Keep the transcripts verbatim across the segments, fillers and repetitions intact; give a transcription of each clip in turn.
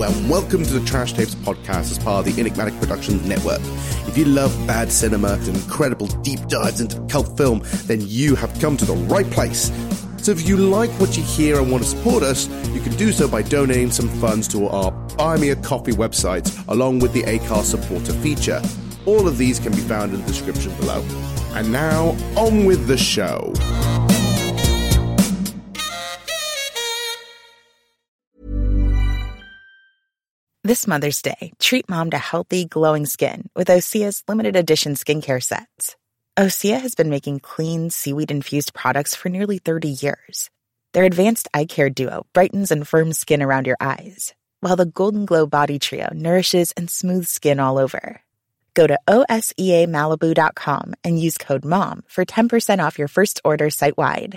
Hello and welcome to the Trash Tapes podcast as part of the Enigmatic Productions Network. If you love bad cinema and incredible deep dives into cult film, then you have come to the right place. So if you like what you hear and want to support us, you can do so by donating some funds to our Buy Me a Coffee website, along with the Acast supporter feature. All of these can be found in the description below. And now, on with the show. This Mother's Day, treat mom to healthy, glowing skin with Osea's limited edition skincare sets. Osea has been making clean, seaweed-infused products for nearly thirty years. Their advanced eye care duo brightens and firms skin around your eyes, while the Golden Glow Body Trio nourishes and smooths skin all over. Go to O S E A Malibu dot com and use code MOM for ten percent off your first order site-wide.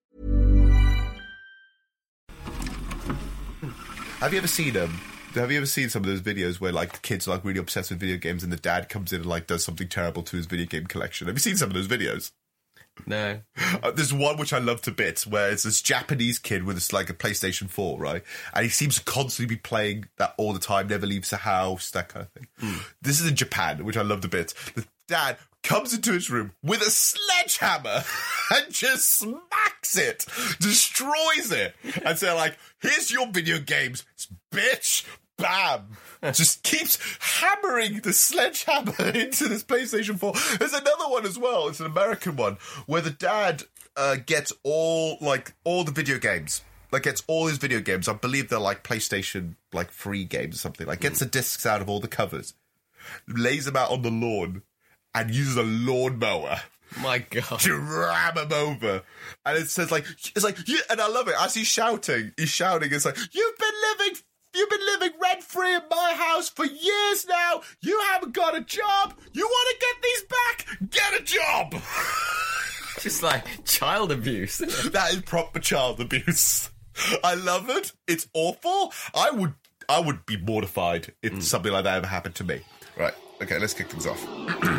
Have you ever seen them? Um, have you ever seen some of those videos where like the kids are like really obsessed with video games and the dad comes in and like does something terrible to his video game collection? Have you seen some of those videos? No. Uh, there's one which I love to bits where it's this Japanese kid with this, like a PlayStation four, right? And he seems to constantly be playing that all the time, never leaves the house, that kind of thing. Mm. This is in Japan, which I love a bit. The dad comes into his room with a sledgehammer and just smacks it, destroys it, and say like, here's your video games, bitch. Bam! Just keeps hammering the sledgehammer into this PlayStation four. There's another one as well. It's an American one where the dad uh, gets all like all the video games. Like gets all his video games. I believe they're like PlayStation like free games or something. Like gets the discs out of all the covers, lays them out on the lawn, and uses a lawnmower. My God. To ram him over. And it says like it's like yeah, and I love it. As he's shouting, he's shouting, it's like, you've been living You've been living rent-free in my house for years now. You haven't got a job. You want to get these back? Get a job. Just like child abuse. Isn't it? That is proper child abuse. I love it. It's awful. I would I would be mortified if mm. something like that ever happened to me. Right. Okay, let's kick things off.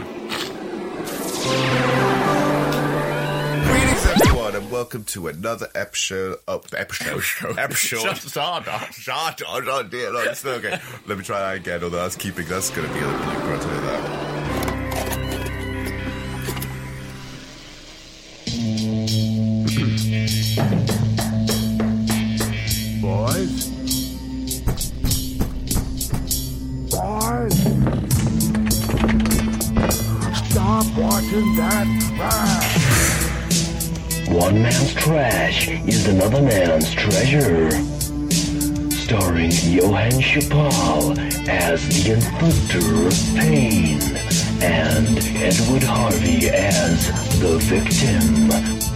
Greetings, everyone, and welcome to another episode of episode episode episode. Shut up, oh dear, no, it's okay. Let me try that again. Although that's keeping, that's going to be a blooper. I'll tell you that. Boys, boys, stop watching that trash. One man's trash is another man's treasure. Starring Johann Chapal as the inflictor of pain and Edward Harvey as the victim.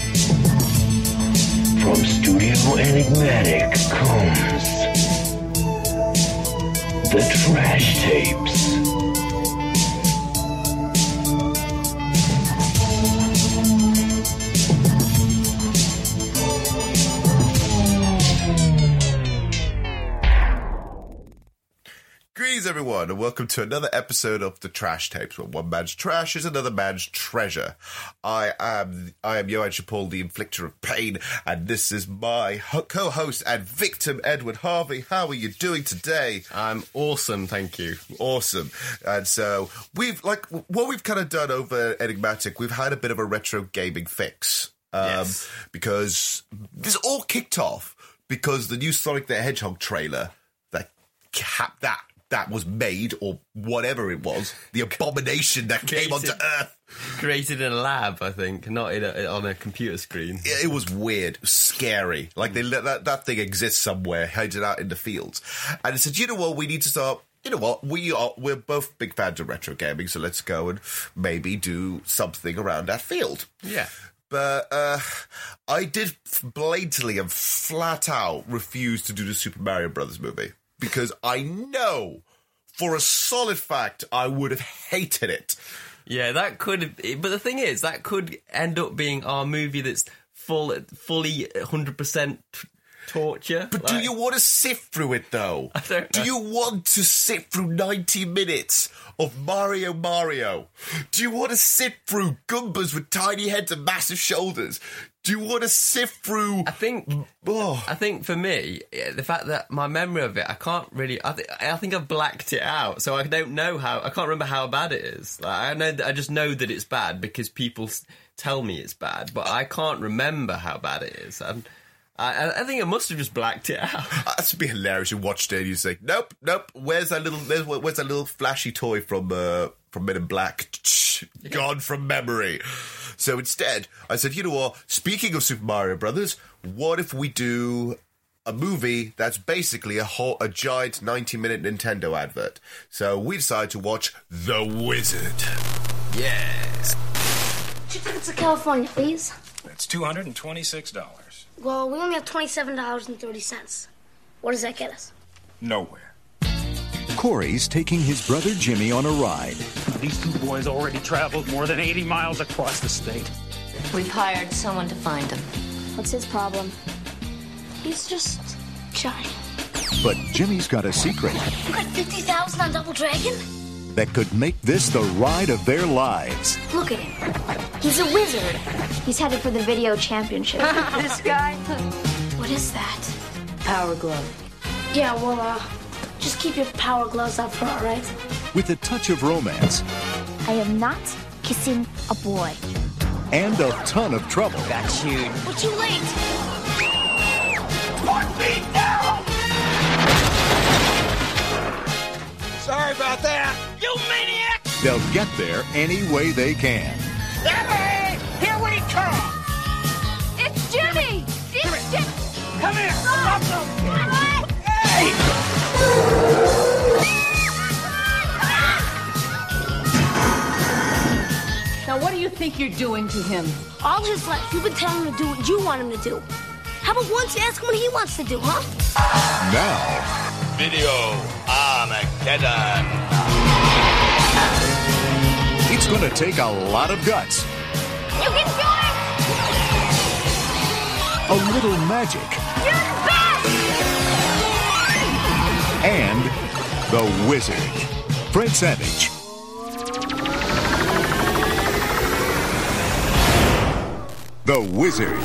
From Studio Enigmatic comes The Trash Tapes. Greetings, everyone, and welcome to another episode of The Trash Tapes, where one man's trash is another man's treasure. I am I am Johann Chapal, the inflictor of pain, and this is my ho- co-host and victim, Edward Harvey. How are you doing today? I'm awesome, thank you. Awesome. And so, we've, like, what we've kind of done over Enigmatic, we've had a bit of a retro gaming fix. Um, yes. Because this all kicked off because the new Sonic the Hedgehog trailer, that cap that that was made, or whatever it was, the abomination that came onto Earth. Created in a lab, I think, not in a, on a computer screen. It, it was weird, it was scary. Like, they let that, that thing exists somewhere, hidden out in the fields. And it said, you know what, we need to start... You know what, we are, we're both big fans of retro gaming, so let's go and maybe do something around that field. Yeah. But uh, I did blatantly and flat out refuse to do the Super Mario Brothers movie. Because I know, for a solid fact, I would have hated it. Yeah, that could... But the thing is, that could end up being our movie that's full, fully one hundred percent torture. But like, do you want to sift through it, though? I don't know. Do you want to sit through ninety minutes of Mario Mario? Do you want to sit through Goombas with tiny heads and massive shoulders? Do you want to sift through? I think. Oh. I think for me, yeah, the fact that my memory of it, I can't really. I, th- I think I've blacked it out, so I don't know how. I can't remember how bad it is. Like, I know. That, I just know that it's bad because people s- tell me it's bad, but I can't remember how bad it is. And I, I think I must have just blacked it out. That would be hilarious. You watched it and you say, "Nope, nope. Where's that little? Where's, where's that little flashy toy from uh, from Men in Black? Gone from memory." So instead, I said, you know what? Speaking of Super Mario Brothers, what if we do a movie that's basically a whole, a giant ninety-minute Nintendo advert? So we decided to watch The Wizard. Yes. Two tickets to California, please. That's two hundred twenty-six dollars. Well, we only have twenty-seven dollars and thirty cents. What does that get us? Nowhere. Corey's taking his brother Jimmy on a ride. These two boys already traveled more than eighty miles across the state. We've hired someone to find him. What's his problem? He's just shy. But Jimmy's got a secret You got fifty thousand on Double Dragon? that could make this the ride of their lives. Look at him. He's a wizard. He's headed for the video championship. This guy? What is that? Power glove. Yeah, well, uh, just keep your power gloves up front, right? With a touch of romance I am not kissing a boy. and a ton of trouble. That's huge. We're too late. Sorry about that. You maniac! They'll get there any way they can. Jimmy! Here we come! It's Jimmy! It's Jimmy! Come here! Now, what do you think you're doing to him? All his life, you've been telling him to do what you want him to do. How about once you ask him what he wants to do, huh? Now, Video Armageddon. it's going to take a lot of guts, You can do it! a little magic, You're the best! and the wizard. Fred Savage. The Wizard.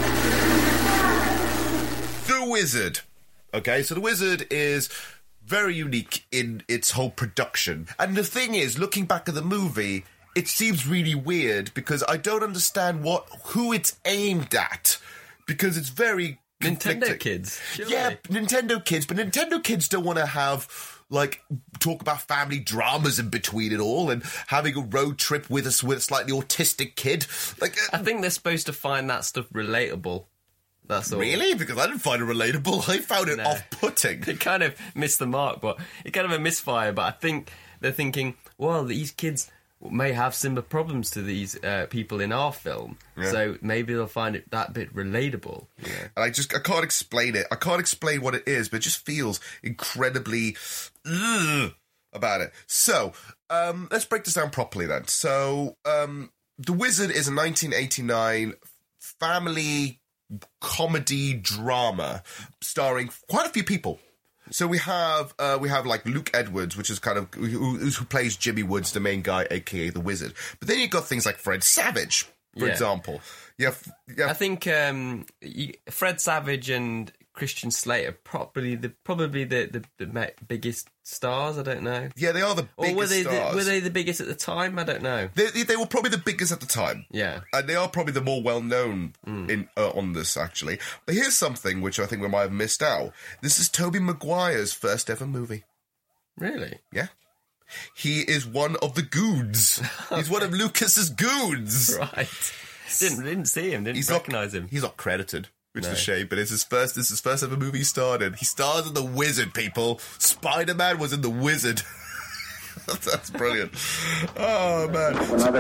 The Wizard. Okay, so The Wizard is very unique in its whole production. And the thing is, looking back at the movie, it seems really weird because I don't understand what who it's aimed at. Because it's very Nintendo conflicting. kids. Surely. Yeah, Nintendo kids, but Nintendo kids don't want to have like talk about family dramas in between it all and having a road trip with us with a slightly autistic kid. Like, uh, I think they're supposed to find that stuff relatable. That's all. really? Because I didn't find it relatable. I found it No. off-putting. They kind of missed the mark, but it's kind of a misfire. But I think they're thinking, well, these kids may have similar problems to these uh, people in our film, Yeah. so maybe they'll find it that bit relatable. Yeah. And I just I can't explain it. I can't explain what it is, but it just feels incredibly ugh, about it. So um, let's break this down properly then. So um, The Wizard is a nineteen eighty-nine family comedy drama starring quite a few people. So we have uh, we have like Luke Edwards, which is kind of who, who plays Jimmy Woods, the main guy, aka the Wizard. But then you've got things like Fred Savage, for Yeah. example. You have, you have I think um, you, Fred Savage and Christian Slater probably the probably the, the, the me- biggest stars. I don't know. yeah, they are the Or biggest were they the, stars. were they the biggest at the time? I don't know. They, they, they were probably the biggest at the time. Yeah. And they are probably the more well-known Mm. in uh, on this, actually. But here's something which I think we might have missed out. This is Tobey Maguire's first ever movie. Really? Yeah. He is one of the goons. He's one of Lucas's goons. Right. Didn't didn't see him. Didn't He's recognise not, him. He's not credited, which No. is a shame, but it's his first, this is his first ever movie he starred in. He stars in The Wizard, people. Spider-Man was in The Wizard. That's brilliant. Oh, man.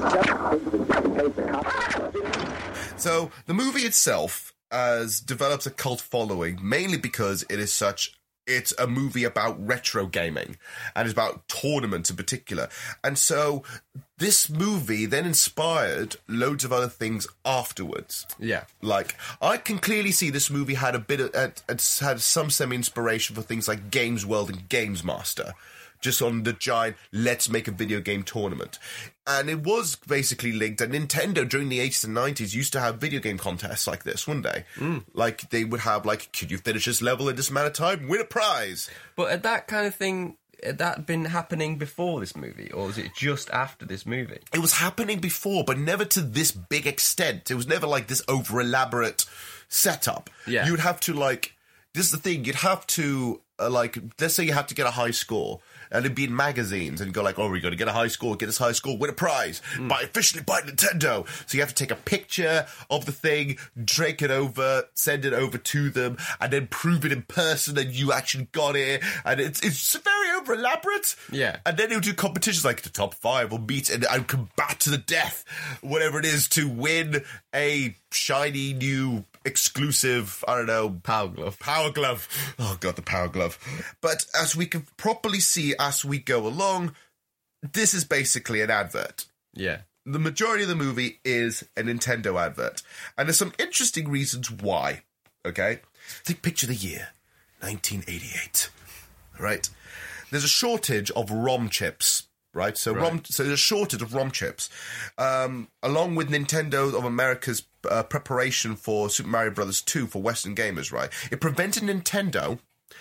So, the movie itself has developed a cult following, mainly because it is such... It's a movie about retro gaming, and it's about tournaments in particular. And so, this movie then inspired loads of other things afterwards. Yeah. Like, I can clearly see this movie had a bit of, had, had some semi-inspiration for things like Games World and Games Master. just on the giant, let's make a video game tournament. And it was basically linked, and Nintendo during the eighties and nineties used to have video game contests like this, wouldn't they? Mm. Like, they would have, like, could you finish this level in this amount of time? Win a prize! But had that kind of thing, had that been happening before this movie, or was it just after this movie? It was happening before, but never to this big extent. It was never, like, this over-elaborate setup. Yeah. You'd have to, like... This is the thing, you'd have to, uh, like, let's say you have to get a high score, and it'd be in magazines, and you go like, oh, we're going to get a high score, get this high score, win a prize, mm. by officially by Nintendo. So you have to take a picture of the thing, drake it over, send it over to them, and then prove it in person that you actually got it, and it's it's very over-elaborate. Yeah. And then they'll do competitions like the top five will meet and, and combat to the death, whatever it is, to win a shiny new... exclusive, I don't know... Power glove. Power glove. Oh, God, the power glove. But as we can properly see as we go along, this is basically an advert. Yeah. The majority of the movie is a Nintendo advert. And there's some interesting reasons why, okay? Think picture the year, nineteen eighty-eight, right? There's a shortage of ROM chips. Right, so right. ROM, so there's a shortage of ROM chips, um, along with Nintendo of America's uh, preparation for Super Mario Brothers two for Western gamers. Right, it prevented Nintendo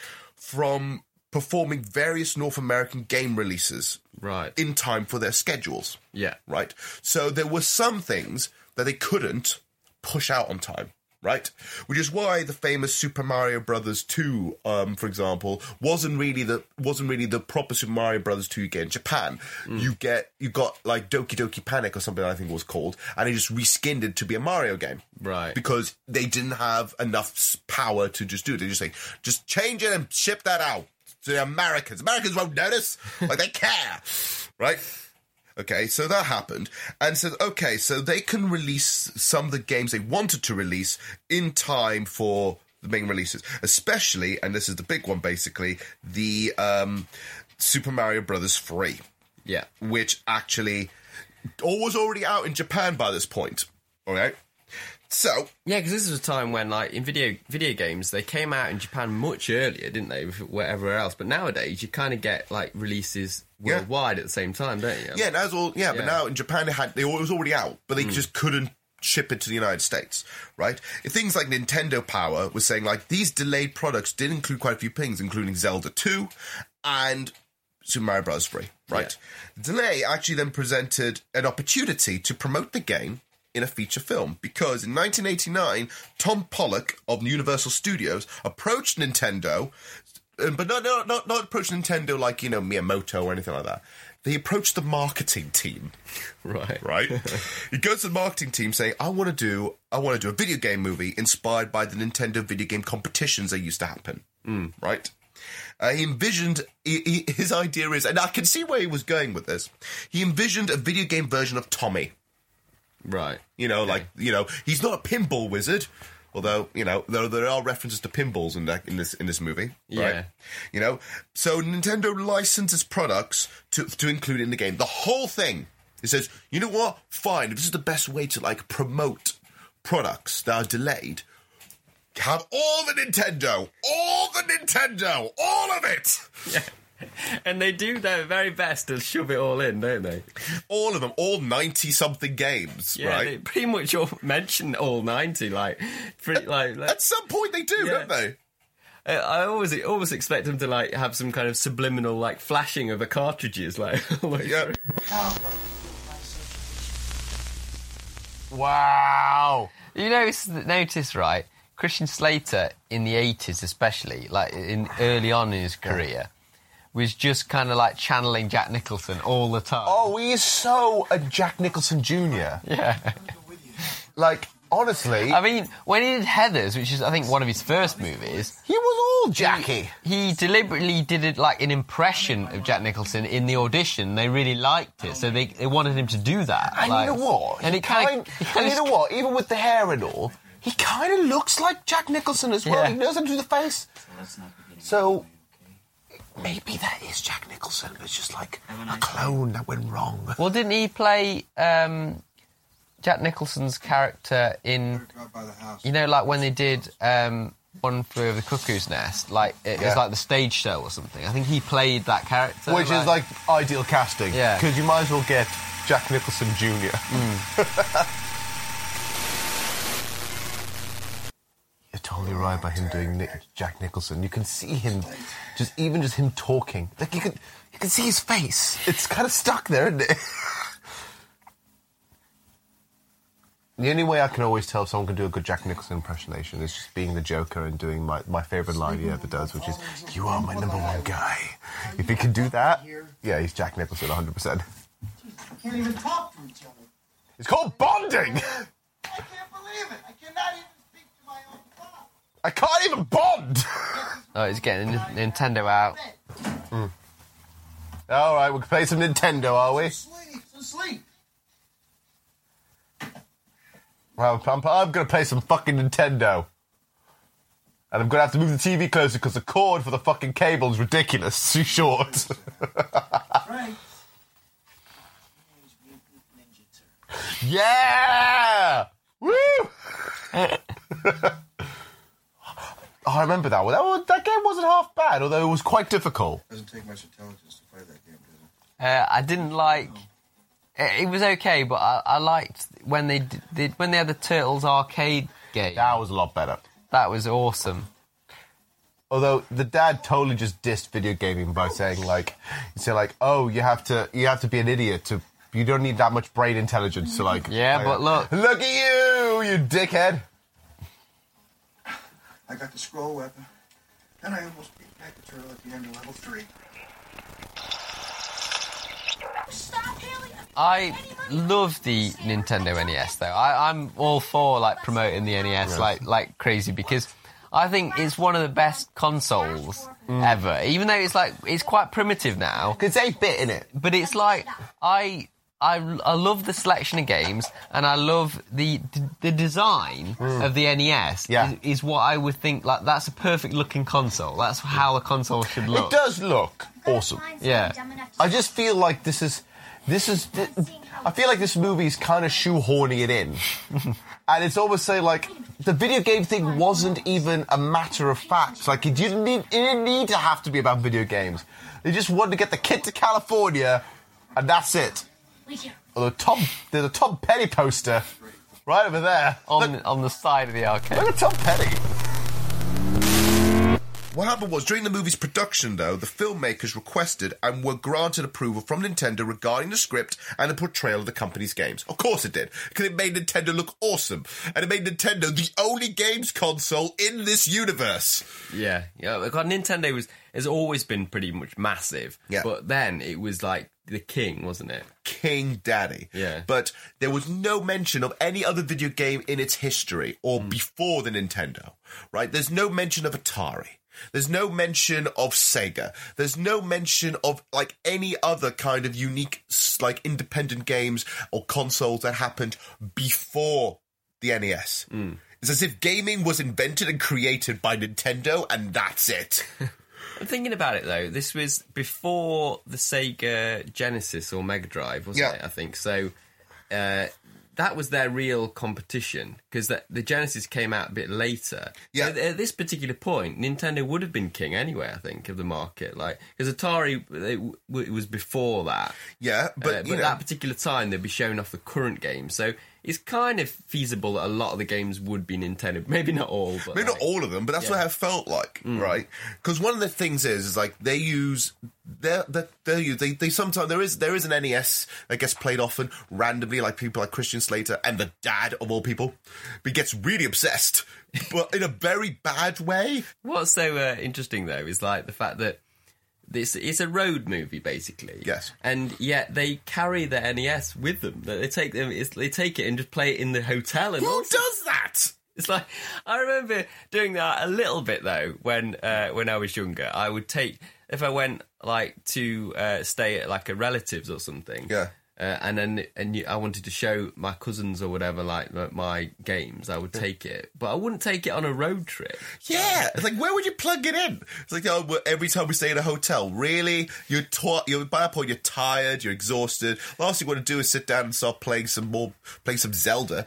from performing various North American game releases right in time for their schedules. Yeah, right. So there were some things that they couldn't push out on time. Right, which is why the famous Super Mario Brothers two, um, for example, wasn't really the wasn't really the proper Super Mario Brothers two you get in Japan. Mm. You get you got like Doki Doki Panic or something I think it was called, and they just reskinned it to be a Mario game. Right, because they didn't have enough power to just do it. They just say just change it and ship that out to the Americans. Americans won't notice, like they care, right? Okay, so that happened, and said, okay, so they can release some of the games they wanted to release in time for the main releases, especially, and this is the big one, basically, the um, Super Mario Brothers three. Yeah. Which actually was already out in Japan by this point, all right? So... Yeah, because this was a time when, like, in video video games, they came out in Japan much earlier, didn't they, wherever else. But nowadays, you kind of get, like, releases worldwide yeah. at the same time, don't you? Yeah, that's all. Yeah, yeah, but now in Japan, they had, they, it was already out, but they mm. just couldn't ship it to the United States, right? Things like Nintendo Power was saying, like, these delayed products did include quite a few things, including Zelda two and Super Mario Bros. three, right? Yeah. The delay actually then presented an opportunity to promote the game in a feature film, because in nineteen eighty-nine, Tom Pollock of Universal Studios approached Nintendo, but not not not, not approached Nintendo like, you know, Miyamoto or anything like that. They approached the marketing team. Right. Right? He goes to the marketing team saying, I want to do I want to do a video game movie inspired by the Nintendo video game competitions that used to happen. Mm. Right? Uh, he envisioned, he, he, his idea is, and I can see where he was going with this, he envisioned a video game version of Tommy. Right. You know, okay. like, you know, he's not a pinball wizard, although, you know, there, there are references to pinballs in, that, in this in this movie. Yeah. Right? You know, so Nintendo licenses products to to include in the game. The whole thing. It says, you know what? Fine, if this is the best way to, like, promote products that are delayed, have all the Nintendo, all the Nintendo, all of it! Yeah. And they do their very best to shove it all in, don't they? All of them, all ninety-something games, yeah, right? They pretty much all mention all ninety, like... Pretty, like, like at some point they do, yeah. don't they? I always always expect them to, like, have some kind of subliminal, like, flashing of the cartridges, like... like yeah. Wow! You notice, notice, right, Christian Slater, in the eighties especially, like, in early on in his career... was just kind of like channeling Jack Nicholson all the time. Oh, he is so a Jack Nicholson Junior Yeah. Like, honestly... I mean, when he did Heathers, which is, I think, one of his first movies... He was all Jackie. He, he deliberately did it like an impression of Jack Nicholson in the audition. They really liked it, so they, they wanted him to do that. And like, you know what? And it kind of... And you know what? Even with the hair and all, he kind of looks like Jack Nicholson as well. Yeah. He knows how to do the face. So... maybe that is Jack Nicholson. It's just like a clone that went wrong. Well, didn't he play um, Jack Nicholson's character in... You know, like when they did um, One Flew Over the Cuckoo's Nest, like it Yeah. was like the stage show or something. I think he played that character, Which is like ideal casting. Yeah. Because you might as well get Jack Nicholson Junior You're totally right about him doing Nick, Jack Nicholson. You can see him, just even just him talking. Like you can, you can see his face. It's kind of stuck there, isn't it? The only way I can always tell if someone can do a good Jack Nicholson impersonation is just being the Joker and doing my, my favourite line he ever does, which is, "You are my number one guy." If he can do that, yeah, he's Jack Nicholson one hundred percent. We can't even talk to each other. It's called bonding! I can't believe it. I cannot even speak to my own father. I can't even bond! Oh, he's getting N- Nintendo out. Mm. All right, we can play some Nintendo, are we? Sleep, so sleep. Well, I'm, I'm going to play some fucking Nintendo. And I'm going to have to move the T V closer because the cord for the fucking cable is ridiculous. It's too short. Right. Yeah! Woo! Oh, I remember that one. That, one. That game wasn't half bad, although it was quite difficult. Doesn't take much intelligence to play that game, does it? Uh, I didn't like. It, it was okay, but I, I liked when they d- did when they had the Turtles arcade game. That was a lot better. That was awesome. Although the dad totally just dissed video gaming by saying like, you say like, oh, you have to, you have to be an idiot to. You don't need that much brain intelligence to like. Yeah, like, but look, look at you, you dickhead. I got the scroll weapon, and I almost beat back the turtle at the end of level three. I love the Nintendo N E S though. I, I'm all for like promoting the N E S Yes. like like crazy because I think it's one of the best consoles ever. Even though it's like it's quite primitive now. It's eight bit in it, but it's like I. I, I love the selection of games, and I love the the design Mm. of the N E S. Yeah. Is, is what I would think. Like that's a perfect looking console. That's how a console should look. It does look awesome. Yeah. I just feel like this is, this is, I feel like this movie's kind of shoehorning it in. And it's almost saying like, the video game thing wasn't even a matter of fact. Like, it didn't need, it didn't need to have to be about video games. They just wanted to get the kid to California, and that's it. Although Tom, there's a Tom Petty poster right over there. On, on the side of the arcade. Look at Tom Petty. What happened was, during the movie's production, though, the filmmakers requested and were granted approval from Nintendo regarding the script and the portrayal of the company's games. Of course it did, because it made Nintendo look awesome, and it made Nintendo the only games console in this universe. Yeah, yeah. Because Nintendo was has always been pretty much massive. Yeah. But then it was like the king, wasn't it? King Daddy. Yeah. But there was no mention of any other video game in its history or Mm. before the Nintendo, right? There's no mention of Atari. There's no mention of Sega. There's no mention of, like, any other kind of unique, s- like, independent games or consoles that happened before the N E S. Mm. It's as if gaming was invented and created by Nintendo, and that's it. I'm thinking about it, though. This was before the Sega Genesis or Mega Drive, wasn't Yeah. it? I think. So uh, that was their real competition, because the, the Genesis came out a bit later. Yeah. At, at this particular point, Nintendo would have been king anyway, I think, of the market. Like, because Atari, it, w- it was before that. Yeah, but, Uh, you but know, that particular time, they'd be showing off the current games. So it's kind of feasible that a lot of the games would be Nintendo. Maybe not all, but maybe like- not all of them, but that's Yeah. what it felt like, right? Because one of the things is, is like they use they they they use they, they sometimes there is there is an N E S that gets played often randomly, like people like Christian Slater and the dad of all people, but he gets really obsessed, but in a very bad way. What's so uh, interesting though is like the fact that this it's a road movie basically. Yes, and yet they carry the N E S with them. They take them. It's, they take it and just play it in the hotel. And Who also, does that? It's like I remember doing that a little bit though when uh, when I was younger. I would take if I went like to uh, stay at like a relative's or something. Yeah. Uh, and then and you, I wanted to show my cousins or whatever like my, my games. I would take it, but I wouldn't take it on a road trip. Yeah, it's like, where would you plug it in? It's like, oh, well, every time we stay in a hotel, really? You're, t- you're by that point, you're tired, you're exhausted. Last thing you want to do is sit down and start playing some more, playing some Zelda.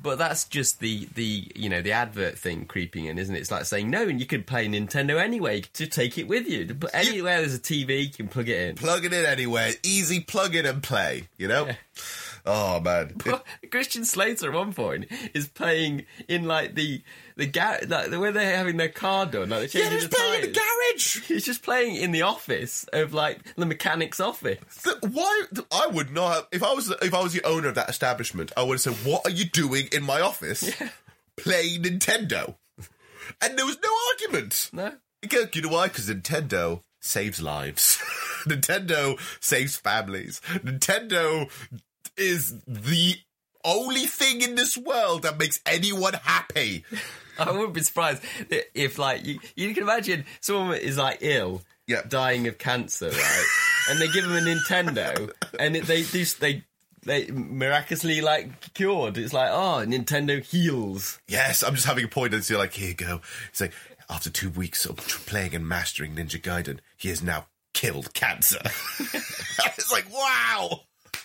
But that's just the, the you know the advert thing creeping in, isn't it? It's like saying no, and you can play Nintendo anyway to take it with you. But anywhere there's a T V, you can plug it in. Plug it in anywhere, easy. Plug it and play. You know. Yeah. Oh man! Well, Christian Slater at one point is playing in like the the gar- like where they're having their car done. Like they're yeah, he's the playing tires. in the garage. He's just playing in the office of like the mechanic's office. The, why? I would not have, if I was if I was the owner of that establishment. I would have said, "What are you doing in my office? Yeah. Playing Nintendo?" And there was no argument. No. Because, you know why? Because Nintendo saves lives. Nintendo saves families. Nintendo is the only thing in this world that makes anyone happy. I wouldn't be surprised if, like, you, you can imagine someone is, like, ill, yeah. dying of cancer, right? And they give them a Nintendo, and it, they do they they miraculously, like, cured. It's like, oh, Nintendo heals. Yes, I'm just having a point, and so you're like, here you go. It's like, after two weeks of playing and mastering Ninja Gaiden, he has now killed cancer. It's like, wow!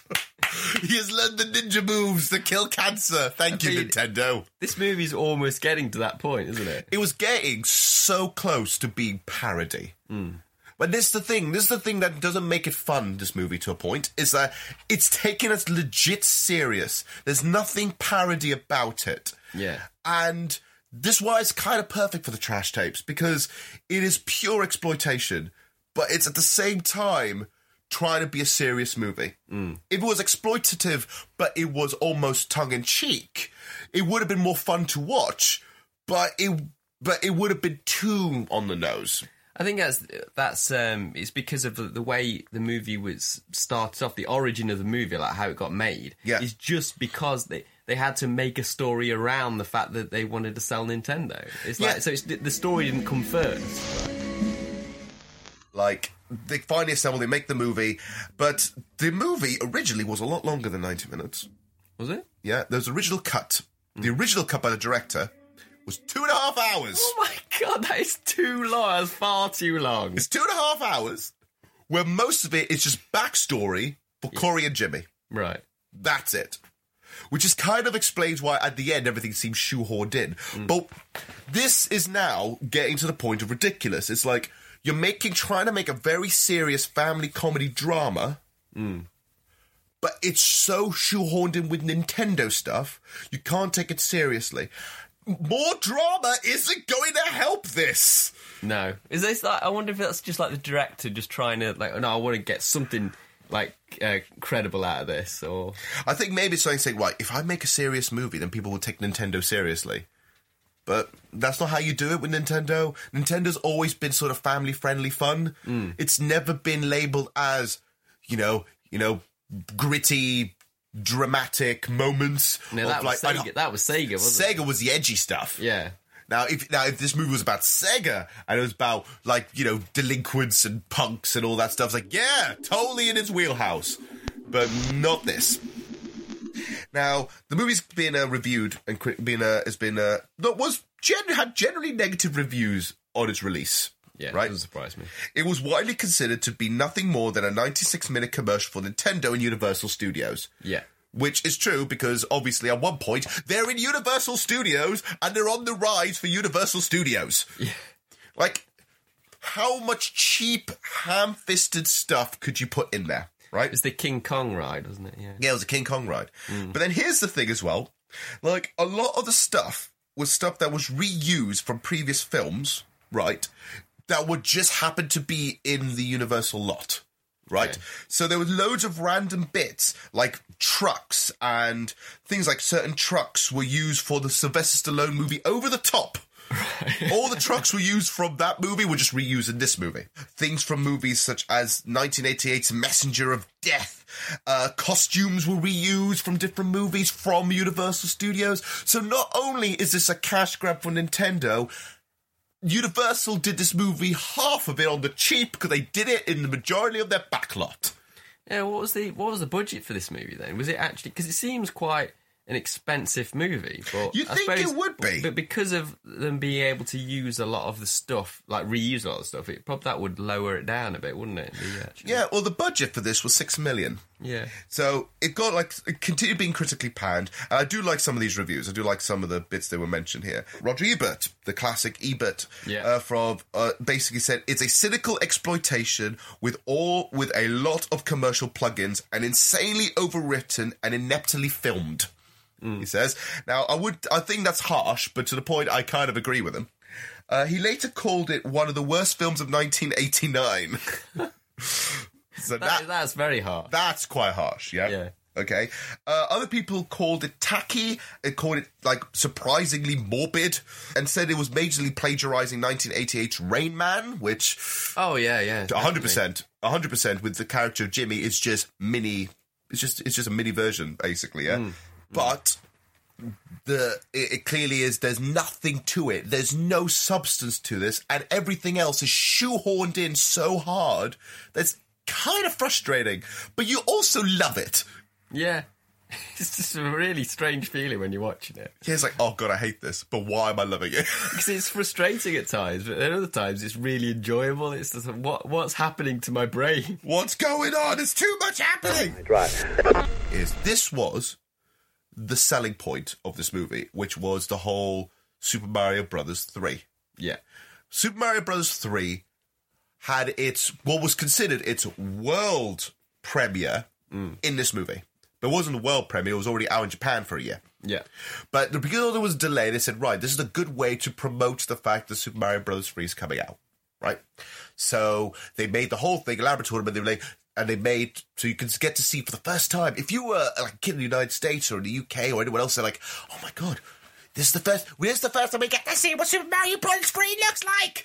He has learned the ninja moves to kill cancer. Thank I you, mean, Nintendo. This movie's almost getting to that point, isn't it? It was getting so close to being parody. Mm. But this is the thing. This is the thing that doesn't make it fun, this movie, to a point, is that it's taken us legit serious. There's nothing parody about it. Yeah. And this is why it's kind of perfect for the trash tapes, because it is pure exploitation, but it's at the same time trying to be a serious movie. Mm. If it was exploitative, but it was almost tongue-in-cheek, it would have been more fun to watch, but it but it would have been too on the nose. I think that's that's um, it's because of the, the way the movie was started off, the origin of the movie, like how it got made, yeah. is just because they, they had to make a story around the fact that they wanted to sell Nintendo. It's like yeah. so it's, the story didn't come first. Like, they finally assemble, they make the movie, but the movie originally was a lot longer than ninety minutes. Was it? Yeah, there was an original cut. Mm. The original cut by the director was two and a half hours. Oh my god, that is too long. That's far too long. It's two and a half hours, where most of it is just backstory for yeah. Corey and Jimmy. Right. That's it. Which is kind of explains why at the end everything seems shoehorned in. Mm. But this is now getting to the point of ridiculous. It's like, you're making, trying to make a very serious family comedy drama, mm. but it's so shoehorned in with Nintendo stuff, you can't take it seriously. More drama isn't going to help this. No. Is this like, I wonder if that's just like the director just trying to, like, no, I want to get something, like, uh, credible out of this, or... I think maybe it's something saying, right, if I make a serious movie, then people will take Nintendo seriously. But that's not how you do it with Nintendo. Nintendo's always been sort of family-friendly fun. Mm. It's never been labelled as, you know, you know, gritty, dramatic moments. No, that, of was like, Sega. I, that was Sega, wasn't Sega it? Sega was the edgy stuff. Yeah. Now if, now, if this movie was about Sega, and it was about, like, you know, delinquents and punks and all that stuff, it's like, yeah, totally in its wheelhouse. But not this. Now, the movie's been uh, reviewed and been uh, has been uh, that was gen- had generally negative reviews on its release. Yeah, right? Doesn't surprise me. It was widely considered to be nothing more than a ninety-six minute commercial for Nintendo and Universal Studios. Yeah. Which is true, because obviously at one point they're in Universal Studios and they're on the rise for Universal Studios. Yeah. Like, how much cheap, ham-fisted stuff could you put in there? Right? It was the King Kong ride, wasn't it? Yeah, yeah, it was a King Kong ride. Mm. But then here's the thing as well. Like, a lot of the stuff was stuff that was reused from previous films, right? That would just happen to be in the Universal lot, right? Okay. So there were loads of random bits, like trucks and things like certain trucks were used for the Sylvester Stallone movie Over the Top. Right. All the trucks were used from that movie were just reused in this movie. Things from movies such as nineteen eighty-eight's Messenger of Death. Uh, costumes were reused from different movies from Universal Studios. So not only is this a cash grab for Nintendo, Universal did this movie half of it on the cheap because they did it in the majority of their backlot. Yeah, what was the what was the budget for this movie then? Was it actually, because it seems quite an expensive movie. But You'd I think suppose, it would be. But because of them being able to use a lot of the stuff, like reuse a lot of stuff, it probably that would lower it down a bit, wouldn't it? The, actually... Yeah, well, the budget for this was six million. Yeah. So it got like it continued being critically panned, and I do like some of these reviews. I do like some of the bits that were mentioned here. Roger Ebert, the classic Ebert, Yeah. uh, from uh, basically said it's a cynical exploitation with all with a lot of commercial plugins and insanely overwritten and ineptly filmed. He says. Now, I would, I think that's harsh, but to the point, I kind of agree with him. Uh, he later called it one of the worst films of nineteen eighty-nine. So that, that, that's very harsh. That's quite harsh, yeah? Yeah. Okay. Uh, other people called it tacky, they called it, like, surprisingly morbid, and said it was majorly plagiarizing nineteen eighty-eight's Rain Man, which... Oh, yeah, yeah. one hundred percent. one hundred percent with the character of Jimmy, it's just mini... It's just it's just a mini version, basically, yeah? Mm. But... The it, it clearly is. There's nothing to it. There's no substance to this, and everything else is shoehorned in so hard that's kind of frustrating. But you also love it. Yeah, it's just a really strange feeling when you're watching it. Yeah, it's like, oh god, I hate this, but why am I loving it? Because it's frustrating at times, but at other times it's really enjoyable. It's just what what's happening to my brain? What's going on? There's too much happening. Right. Is this was. The selling point of this movie, which was the whole Super Mario Brothers three. Yeah. Super Mario Brothers three had its, what was considered its world premiere mm. in this movie. But it wasn't a world premiere, it was already out in Japan for a year. Yeah. But because there was a delay, they said, right, this is a good way to promote the fact that Super Mario Brothers three is coming out. Right? So they made the whole thing elaborate, but they were like, and they made, so you can get to see for the first time, if you were like a kid in the United States or in the U K or anyone else, they're like, oh my god, this is the first, this is the first time we get to see what Super Mario Bros. three looks like!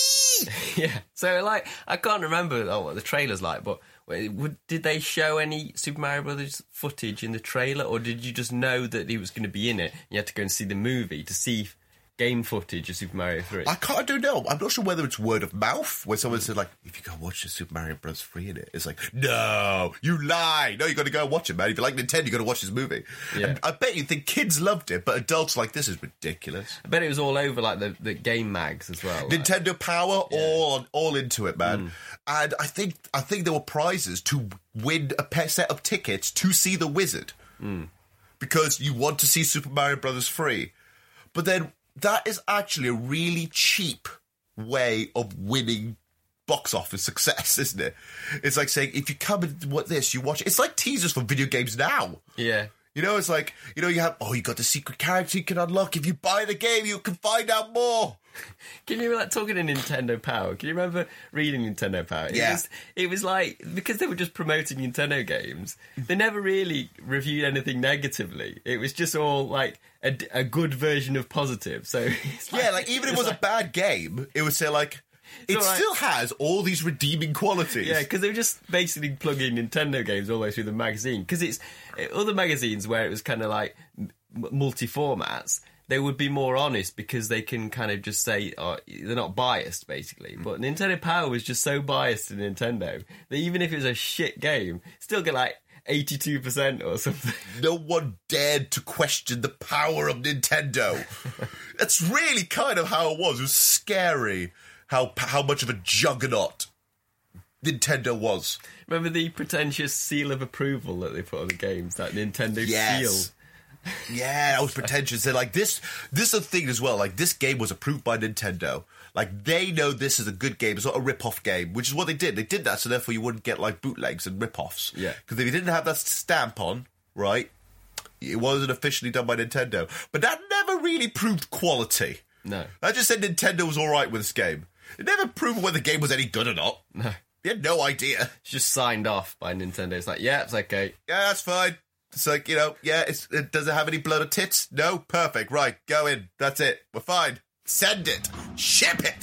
Eee! Yeah, so like, I can't remember oh, what the trailer's like, but would, did they show any Super Mario Brothers footage in the trailer, or did you just know that he was going to be in it, and you had to go and see the movie to see game footage of Super Mario three? I can't, I don't know. I'm not sure whether it's word of mouth, when someone said, like, if you go watch the Super Mario Bros. three in it, it's like, no, you lie. No, you got to go watch it, man. If you like Nintendo, you got to watch this movie. Yeah. And I bet you think kids loved it, but adults like, this is ridiculous. I bet it was all over, like, the, the game mags as well. Like. Nintendo Power, yeah. all all into it, man. Mm. And I think I think there were prizes to win a set of tickets to see The Wizard. Mm. Because you want to see Super Mario Bros. three. But then... that is actually a really cheap way of winning box office success, isn't it? It's like saying, if you come and what this, you watch it. It's like teasers for video games now. Yeah. You know, it's like, you know, you have, oh, you got the secret character you can unlock. If you buy the game, you can find out more. Can you, like, talking to Nintendo Power, can you remember reading Nintendo Power? It Yeah. Was, it was like, because they were just promoting Nintendo games, they never really reviewed anything negatively. It was just all, like, a, a good version of positive. So it's like, Yeah, like, even if it was like, a bad game, it would say, like, it all right. still has all these redeeming qualities. Yeah, because they were just basically plugging Nintendo games all the way through the magazine. Because it's other magazines where it was kind of like m- multi-formats, they would be more honest because they can kind of just say, oh, they're not biased, basically. Mm. But Nintendo Power was just so biased to Nintendo that even if it was a shit game, still get like eighty-two percent or something. No one dared to question the power of Nintendo. That's really kind of how it was. It was scary. How how much of a juggernaut Nintendo was. Remember the pretentious seal of approval that they put on the games? That Nintendo yes. seal. Yeah, that was pretentious. They're like, this This is a thing as well. Like, this game was approved by Nintendo. Like, they know this is a good game. It's not a rip-off game, which is what they did. They did that so therefore you wouldn't get, like, bootlegs and rip-offs. Yeah. Because if you didn't have that stamp on, right, it wasn't officially done by Nintendo. But that never really proved quality. No. I just said Nintendo was all right with this game. It never proved whether the game was any good or not. No. You had no idea. It's just signed off by Nintendo. It's like, yeah, it's okay. Yeah, that's fine. It's like, you know, yeah, it's, it does it have any blood or tits? No? Perfect. Right, go in. That's it. We're fine. Send it. Ship it.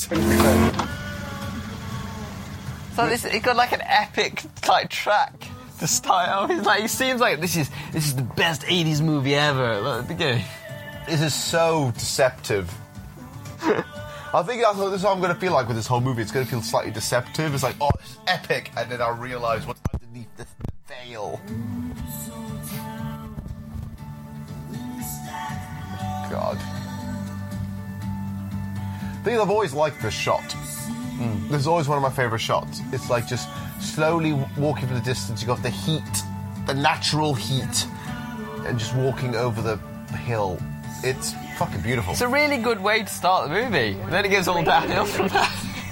So this, it got like an epic like track to start off. It's like, it seems like this is this is the best eighties movie ever. Look at the beginning. This is so deceptive. I think that's what, this is how I'm going to feel like with this whole movie. It's going to feel slightly deceptive. It's like, oh, it's epic. And then I'll realise what's underneath the veil. God. I think I've always liked this shot. Mm. This is always one of my favourite shots. It's like just slowly walking from the distance. You got the heat, the natural heat, and just walking over the hill. It's fucking beautiful. It's a really good way to start the movie. And then it goes all downhill from that.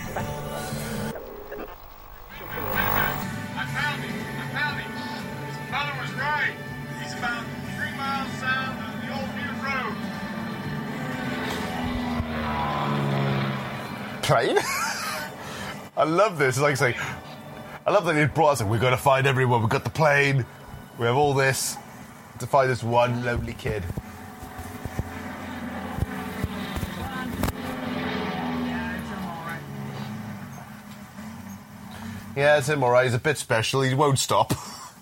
Plane? I love this. It's like saying, I love that it brought us, like, we've got to find everyone. We've got the plane. We have all this to find this one lonely kid. Yeah, it's him alright. He's a bit special. He won't stop.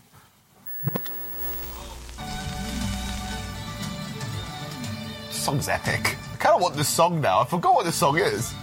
This song's epic. I kind of want this song now. I forgot what this song is.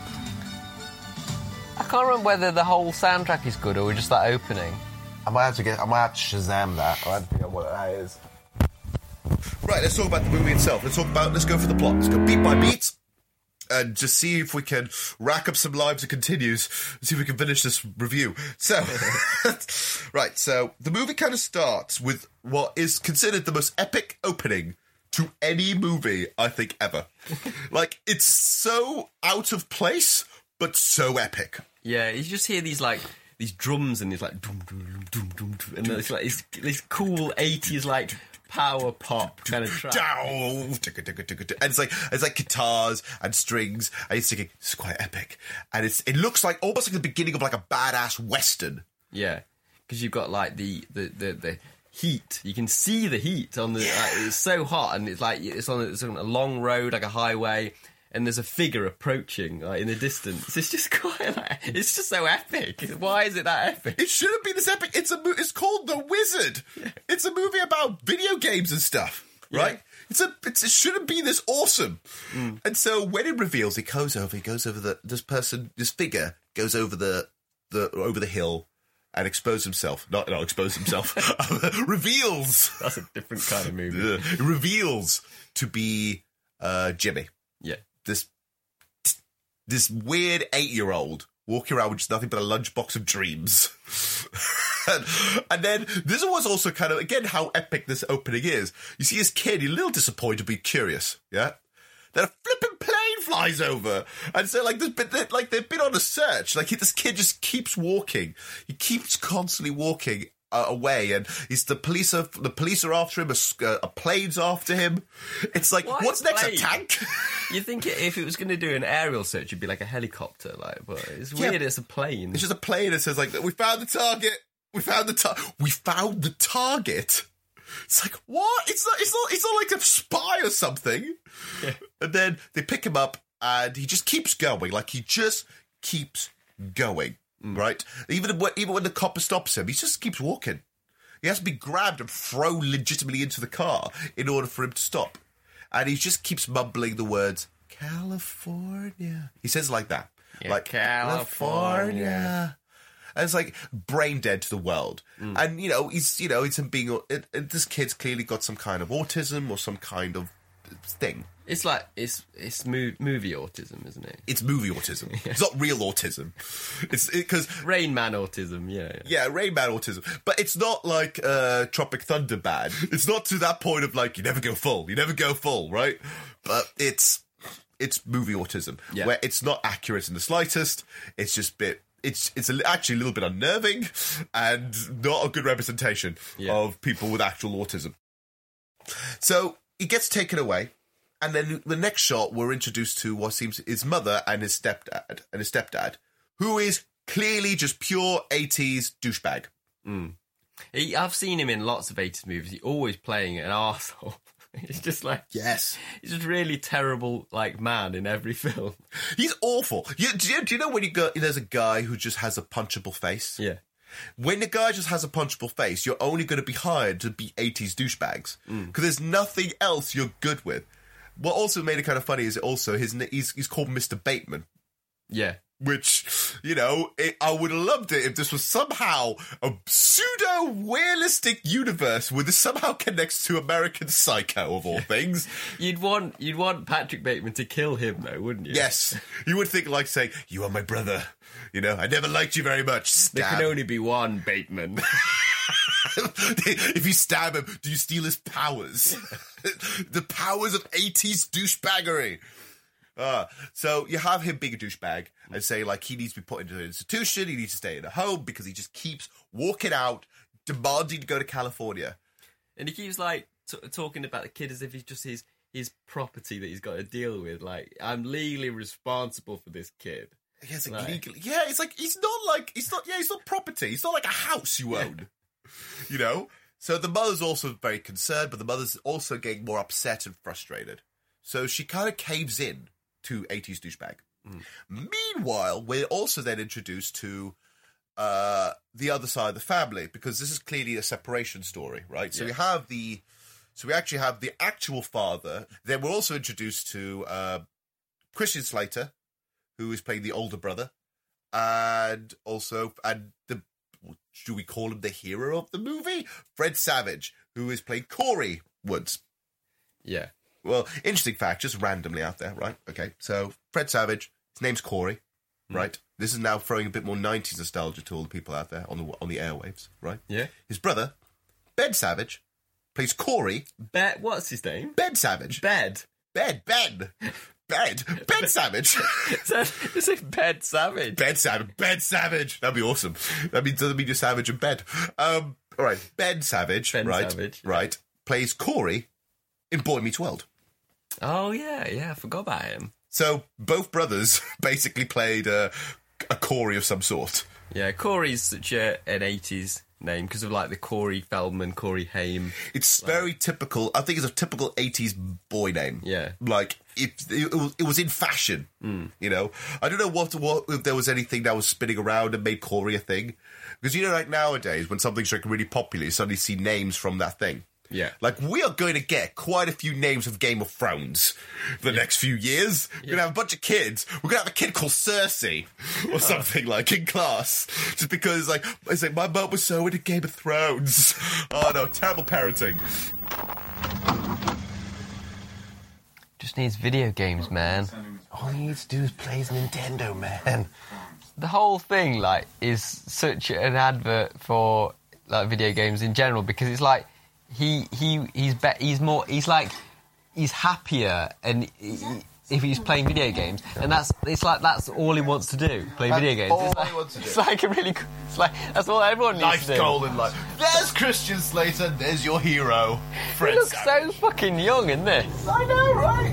I can't remember whether the whole soundtrack is good or just that opening. I might have to get. I might have to Shazam that. I have to figure out what that is. Right, let's talk about the movie itself. Let's talk about. Let's go for the plot. Let's go beat by beat, and just see if we can rack up some lives and continues. See if we can finish this review. So, right. So the movie kind of starts with what is considered the most epic opening to any movie I think ever. Like, it's so out of place, but so epic. Yeah, you just hear these like these drums and it's like doom doom doom doom, doom and it's like this, this cool eighties like power pop kind of track. And it's like it's like guitars and strings, and he's thinking this is quite epic, and it's it looks like almost like the beginning of like a badass western. Yeah, because you've got like the the the. the heat. You can see the heat on the. Like, it's so hot, and it's like it's on, a, it's on a long road, like a highway, and there's a figure approaching, like in the distance. It's just quite. Like, it's just so epic. Why is it that epic? It shouldn't be this epic. It's a. Mo- it's called The Wizard. Yeah. It's a movie about video games and stuff, right? Yeah. It's a. It's, it shouldn't be this awesome. Mm. And so when it reveals, it goes over. He goes over the. This person. This figure goes over the. The over the hill. And expose himself. Not, not expose himself. reveals. That's a different kind of movie. Uh, reveals to be uh, Jimmy. Yeah. This this weird eight-year-old walking around with just nothing but a lunchbox of dreams. and, and then this was also kind of, again, how epic this opening is. You see his kid, he's a little disappointed, but curious. Yeah? Then a flipping plane flies over, and so like, there's like they've been on a search. Like this kid just keeps walking. He keeps constantly walking uh, away, and he's the police are the police are after him. A, a plane's after him. It's like, Why what's next? A tank? You think if it was going to do an aerial search, it'd be like a helicopter, like, but it's weird. Yeah, it's a plane. It's just a plane that says like, "We found the target. We found the tar- We found the target." It's like, what? It's not, it's not, it's not like a spy or something. Yeah. And then they pick him up and he just keeps going. Like, he just keeps going, mm. right? Even when, even when the copper stops him, he just keeps walking. He has to be grabbed and thrown legitimately into the car in order for him to stop. And he just keeps mumbling the words, California. He says it like that. Yeah, like, California. California. And it's like brain dead to the world. Mm. And, you know, he's, you know, it's him being, it, it, this kid's clearly got some kind of autism or some kind of thing. It's like, it's it's mo- movie autism, isn't it? It's movie autism. Yeah. It's not real autism. It's because it, Rain Man autism, yeah, yeah. Yeah, Rain Man autism. But it's not like uh, Tropic Thunder bad. It's not to that point of like, you never go full. You never go full, right? But it's, it's movie autism. Yeah. Where it's not accurate in the slightest. It's just bit... It's it's a, actually a little bit unnerving and not a good representation yeah. of people with actual autism. So he gets taken away, and then the next shot we're introduced to what seems his mother and his stepdad and his stepdad, who is clearly just pure eighties douchebag. Mm. He, I've seen him in lots of eighties movies. He's always playing an arsehole. He's just like, yes, he's just really terrible, like, man in every film. He's awful. You, do, you, do you know when you go, there's a guy who just has a punchable face? Yeah. When the guy just has a punchable face, you're only going to be hired to be eighties douchebags because mm. there's nothing else you're good with. What also made it kind of funny is also his he's he's called Mister Bateman. Yeah. Which, you know, it, I would have loved it if this was somehow a pseudo-realistic universe where this somehow connects to American Psycho, of all things. You'd want you'd want Patrick Bateman to kill him, though, wouldn't you? Yes. You would think, like, saying, you are my brother. You know, I never liked you very much. Stab. There can only be one Bateman. If you stab him, do you steal his powers? The powers of eighties douchebaggery. Uh, so you have him being a douchebag and say, like, he needs to be put into an institution, he needs to stay in a home because he just keeps walking out, demanding to go to California. And he keeps, like, t- talking about the kid as if he's just his, his property that he's got to deal with. Like, I'm legally responsible for this kid. Yeah, it's like, like legally. Yeah, it's like, he's not like, he's not, yeah, he's not property. It's not like a house you own. You know? So the mother's also very concerned, but the mother's also getting more upset and frustrated. So she kind of caves in to eighties douchebag. Mm. Meanwhile, we're also then introduced to uh, the other side of the family, because this is clearly a separation story, right? So yeah. we have the, so we actually have the actual father. Then we're also introduced to uh, Christian Slater, who is playing the older brother, and also, and the, do we call him the hero of the movie? Fred Savage, who is playing Corey Woods. Yeah. Well, interesting fact, just randomly out there, right? Okay, so Fred Savage, his name's Corey, mm. right? This is now throwing a bit more nineties nostalgia to all the people out there on the on the airwaves, right? Yeah. His brother, Ben Savage, plays Corey. Ben, what's his name? Ben Savage. Bed. Ben, Ben. Bed. Ben Savage. Is it Ben Savage? Ben Savage. Ben Savage. That'd be awesome. That means doesn't mean you're savage in bed. Um, all right, Ben Savage, Ben right? Savage. Right, plays Corey in Boy Meets World. Oh, yeah, yeah, I forgot about him. So, both brothers basically played uh, a Corey of some sort. Yeah, Corey's such a, an eighties name because of, like, the Corey Feldman, Corey Haim. It's like, very typical. I think it's a typical eighties boy name. Yeah. Like, it, it, was, it was in fashion, mm. you know? I don't know what, what if there was anything that was spinning around and made Corey a thing. Because, you know, like, nowadays, when something's, like, really popular, you suddenly see names from that thing. Yeah. Like, we are going to get quite a few names of Game of Thrones for the yeah. next few years. We're yeah. going to have a bunch of kids. We're going to have a kid called Cersei or something, like, in class. Just because, like, it's like, my mum was so into Game of Thrones. Oh, no, terrible parenting. Just needs video games, man. All he needs to do is play his Nintendo, man. The whole thing, like, is such an advert for, like, video games in general, because it's like, He he he's be, he's more he's like he's happier and he, if he's playing video games, and that's it's like that's all he wants to do, play that's video games. All it's like, he wants to do. It's like a really it's like that's all everyone needs nice to do. Nice goal in life. There's Christian Slater. There's your hero. Fred he looks Savage. so fucking young in this. I know, right?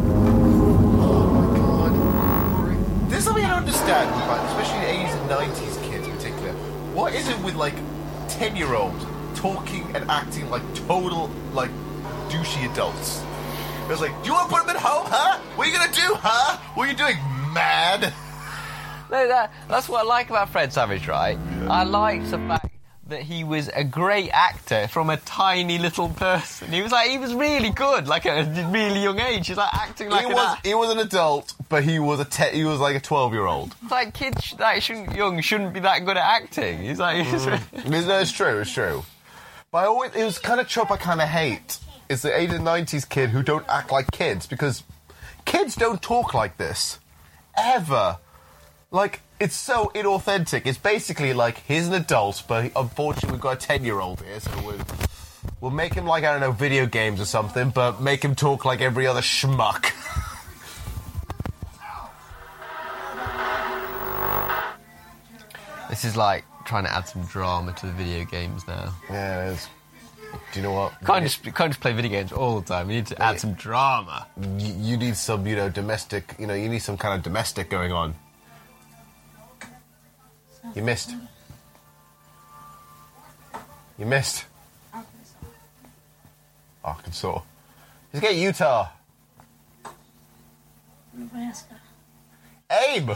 Oh my god. There's something I don't understand, right? Especially eighties and nineties kids in particular. What is it with like ten year olds talking and acting like total, like, douchey adults? It's like, do you want to put them at home, huh? What are you going to do, huh? What are you doing, mad? No, that, that's what I like about Fred Savage, right? Yeah. I like the fact that he was a great actor from a tiny little person. He was like, he was really good, like at a really young age. He's like acting like he an was. act- He was an adult, but he was a te- he was like a twelve-year-old. It's like kids that shouldn't young shouldn't be that good at acting. He's like, he's mm. No, it's true, it's true. But I always, it was kind of trope I kind of hate. It's the eighties and nineties kid who don't act like kids, because kids don't talk like this ever. Like, it's so inauthentic. It's basically like, here's an adult, but unfortunately we've got a ten-year-old here, so we'll, we'll make him like, I don't know, video games or something, but make him talk like every other schmuck. This is like trying to add some drama to the video games now. Yeah, it is. Do you know what? You can't just, you can't just play video games all the time. You need to yeah. add some drama. You, you need some, you know, domestic, you know, you need some kind of domestic going on. You missed. You missed. Arkansas. Let's get Utah. Nebraska. Abe!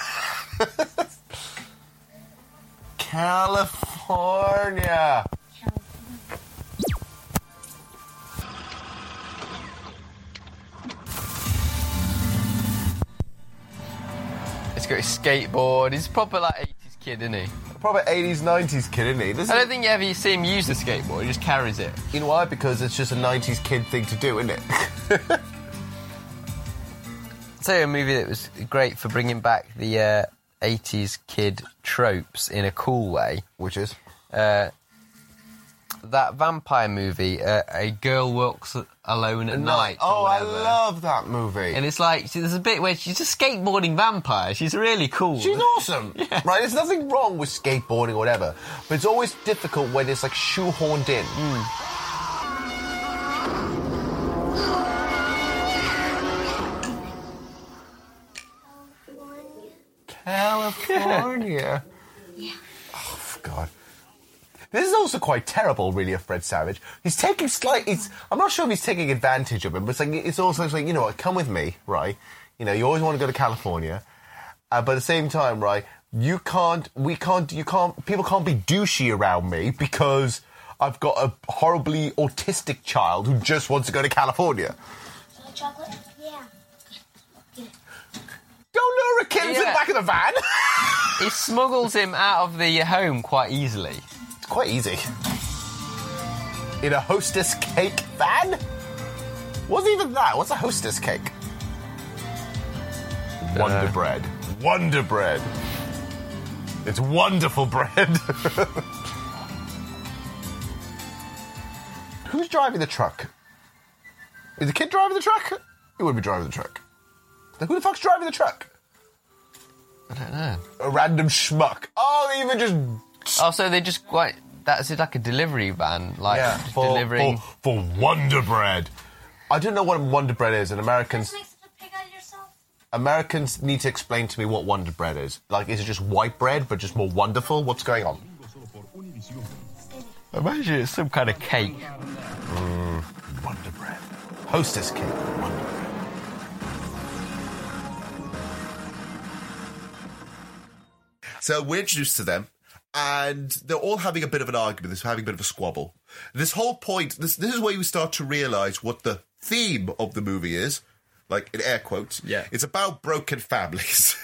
California. It's, got his skateboard. He's a proper like eighties kid, isn't he? Proper eighties, nineties kid, isn't he? This I is... don't think you ever see him use the skateboard. He just carries it. You know why? Because it's just a nineties kid thing to do, isn't it? I'll tell you a movie that was great for bringing back the uh, eighties kid tropes in a cool way. Which is? Uh, that vampire movie, uh, A Girl Walks Alone at No. Night. Oh, I love that movie. And it's like, there's a bit where she's a skateboarding vampire. She's really cool. She's awesome. Yeah. Right, there's nothing wrong with skateboarding or whatever, but it's always difficult when it's like shoehorned in. Mm. California. Yeah. Oh, God. This is also quite terrible, really, of Fred Savage. He's taking slight... He's, I'm not sure if he's taking advantage of him, but it's, like, it's also like, you know what, come with me, right? You know, you always want to go to California, uh, but at the same time, right, you can't... We can't... You can't... People can't be douchey around me because I've got a horribly autistic child who just wants to go to California. Uh, chocolate? Yeah. Don't lure a kid into Yeah. the back of the van! He smuggles him out of the home quite easily. It's quite easy. In a Hostess cake van? Wasn't even that. What's a Hostess cake? Wonder bread. Wonder bread. It's wonderful bread. Who's driving the truck? Is the kid driving the truck? He would be driving the truck. Then who the fuck's driving the truck? I don't know. A random schmuck. Oh, they even just... Oh, so they just quite... That's like a delivery van, like Yeah, just for, delivering... for, for Wonder Bread. I don't know what Wonder Bread is, and Americans... Americans need to explain to me what Wonder Bread is. Like, is it just white bread, but just more wonderful? What's going on? Imagine it's some kind of cake. Mm, Wonder Bread. Hostess cake. Wonder Bread. So we're introduced to them, and they're all having a bit of an argument. They're having a bit of a squabble. This whole point, this, this is where you start to realise what the theme of the movie is, like in air quotes. Yeah. It's about broken families.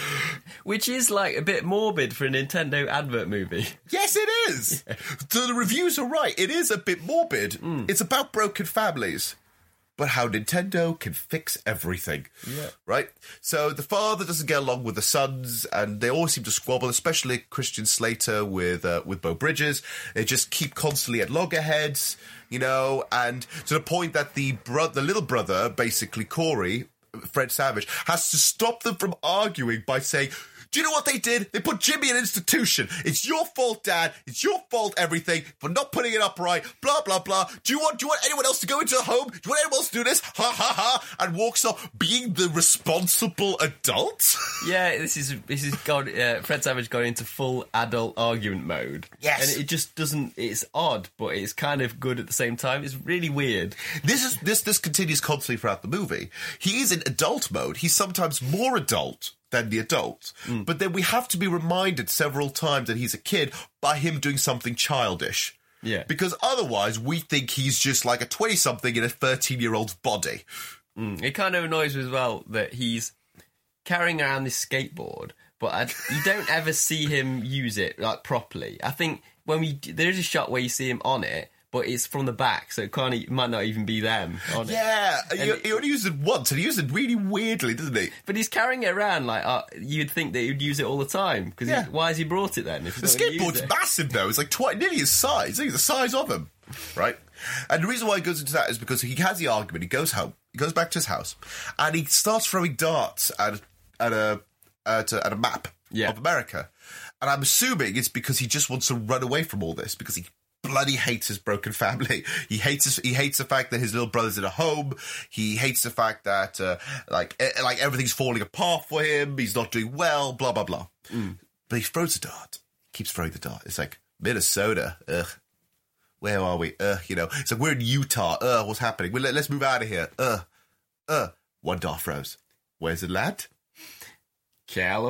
Which is like a bit morbid for a Nintendo advert movie. Yes, it is. Yeah. So the reviews are right. It is a bit morbid. Mm. It's about broken families. But how Nintendo can fix everything. Yeah. Right? So the father doesn't get along with the sons, and they all seem to squabble, especially Christian Slater with uh, with Beau Bridges. They just keep constantly at loggerheads, you know, and to the point that the bro- the little brother, basically Corey, Fred Savage, has to stop them from arguing by saying, do you know what they did? They put Jimmy in an institution. It's your fault, Dad. It's your fault, everything, for not putting it up right. Blah, blah, blah. Do you want do you want anyone else to go into the home? Do you want anyone else to do this? Ha, ha, ha. And walks off being the responsible adult? Yeah, this is this is gone. Uh, Fred Savage gone into full adult argument mode. Yes. And it just doesn't... It's odd, but it's kind of good at the same time. It's really weird. This is this this continues constantly throughout the movie. He is in adult mode. He's sometimes more adult than the adult. Mm. But then we have to be reminded several times that he's a kid by him doing something childish. Yeah. Because otherwise we think he's just like a twenty-something in a thirteen-year-old's body. Mm. It kind of annoys me as well that he's carrying around this skateboard, but I, you don't ever see him use it like properly. I think when we... There is a shot where you see him on it, but it's from the back, so it can't. It might not even be them on it. Yeah, he, he only used it once, and he used it really weirdly, doesn't he? But he's carrying it around like uh, you'd think that he'd use it all the time. Because Yeah. why has he brought it then? If The he's not gonna use skateboard's it? massive, though. It's like twi- nearly his size. It's the size of him, right? And the reason why he goes into that is because he has the argument. He goes home. He goes back to his house, and he starts throwing darts at at a at a, at a map Yeah. of America. And I'm assuming it's because he just wants to run away from all this because he bloody hates his broken family. He hates his, he hates the fact that his little brother's in a home. He hates the fact that uh, like eh, like everything's falling apart for him. He's not doing well. Blah blah blah. Mm. But he throws a dart. Keeps throwing the dart. It's like Minnesota. Ugh. Where are we? Ugh. You know. It's like we're in Utah. Ugh. What's happening? Well, let, let's move out of here. Ugh. Ugh. One dart throws. Where's it land?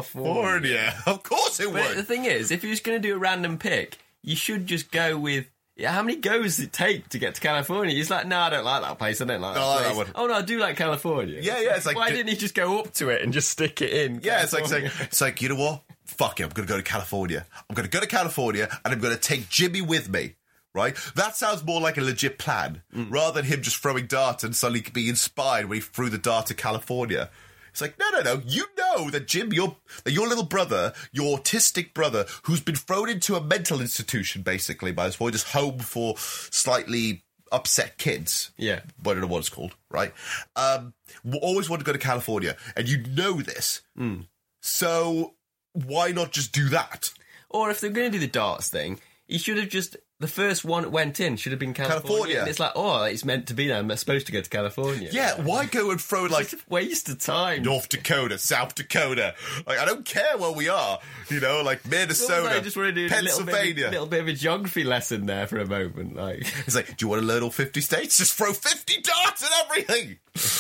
California. Of course it But would. the thing is, if you're just going to do a random pick, you should just go with Yeah, how many goes does it take to get to California? He's like, no, I don't like that place. I don't like that Oh, place. that one. Oh, no, I do like California. Yeah, yeah, it's like- Why didn't he just go up to it and just stick it in? Yeah, it's like saying, California? it's like, you know what? Fuck it, I'm going to go to California. I'm going to go to California and I'm going to take Jimmy with me, right? That sounds more like a legit plan, Mm. rather than him just throwing dart and suddenly being inspired when he threw the dart to California. It's like, no, no, no, you know that Jim, your, that your little brother, your autistic brother, who's been thrown into a mental institution, basically, by this point, just home for slightly upset kids. Yeah. I don't know what it's called, right? Um, w- always wanted to go to California, and you know this. Mm. So why not just do that? Or if they're going to do the darts thing, he should have just... The first one that went in should have been California. California. And it's like, oh, it's meant to be there. I'm supposed to go to California. Yeah, why go and throw like... It's a waste of time. North Dakota, South Dakota. Like, I don't care where we are. You know, like It's almost Minnesota, like I just want to do a little bit, Pennsylvania. of, a little bit of a geography lesson there for a moment. Like, It's like, do you want to learn all fifty states? Just throw fifty darts at everything.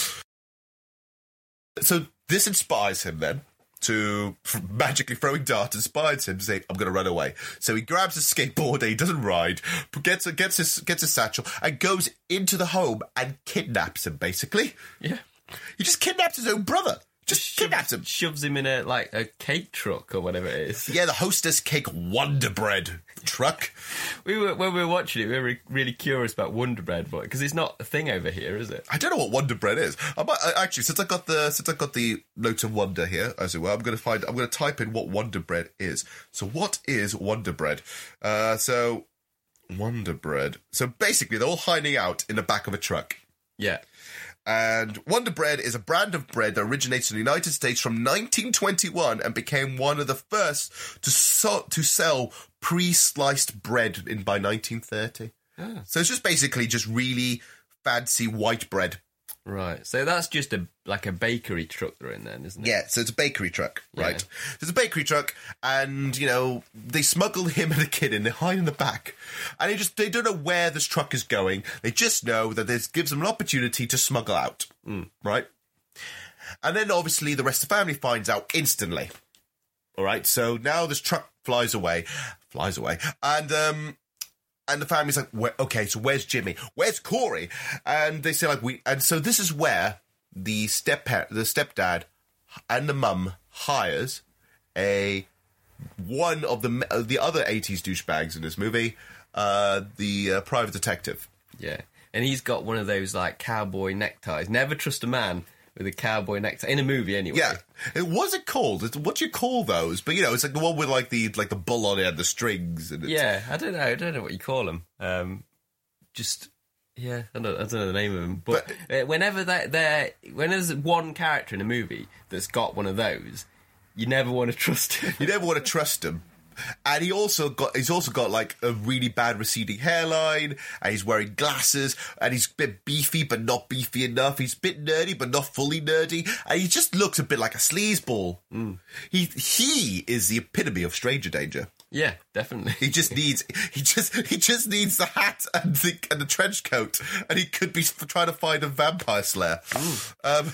So this inspires him then to f- magically throwing darts inspires him to say, I'm going to run away. So he grabs his skateboard and he doesn't ride, but gets a, gets his gets his satchel and goes into the home and kidnaps him. Basically, yeah, he just kidnaps his own brother. Just kidnaps him. shoves him in a like a cake truck or whatever it is. Yeah, the Hostess Cake Wonder Bread truck. We were when we were watching it, we were re- really curious about Wonder Bread, but because it's not a thing over here, is it? I don't know what Wonder Bread is. I might, I, actually, since I got the since I got the note of wonder here, as it were, I'm going to find. I'm going to type in what Wonder Bread is. So, what is Wonder Bread? Uh, so, Wonder Bread. So basically, they're all hiding out in the back of a truck. Yeah. And Wonder Bread is a brand of bread that originates in the United States from nineteen twenty-one and became one of the first to so- to sell pre-sliced bread in by nineteen thirty. Ah. So it's just basically just really fancy white bread. Right. So that's just a like a bakery truck they're in then, isn't it? Yeah, so it's a bakery truck, right? Yeah. There's a bakery truck, and, you know, they smuggle him and a kid in, they hide in the back. And they just, they don't know where this truck is going. They just know that this gives them an opportunity to smuggle out, Mm. right? And then, obviously, the rest of the family finds out instantly. All right, so now this truck flies away, flies away, and, um... And the family's like, Where, okay, so where's Jimmy? Where's Corey? And they say, like, we... And so this is where the step the stepdad and the mum hires a... One of the uh, the other eighties douchebags in this movie, uh, the uh, private detective. Yeah. And he's got one of those, like, cowboy neckties. Never trust a man with a cowboy necktie. In a movie, anyway. Yeah. It, what's it called? It's, what do you call those? But, you know, it's like the one with, like, the like the bull on it and the strings. And it's, Yeah, I don't know. I don't know what you call them. Um, just, yeah, I don't, I don't know the name of them. But, uh, whenever they're, they're, when there's one character in a movie that's got one of those, you never want to trust him. You never want to trust him. And he also got he's also got like a really bad receding hairline, and he's wearing glasses, and he's a bit beefy but not beefy enough. He's a bit nerdy but not fully nerdy, and he just looks a bit like a sleazeball. Mm. He he is the epitome of stranger danger. Yeah, definitely. He just needs he just he just needs the hat and the and the trench coat, and he could be trying to find a vampire slayer. Um,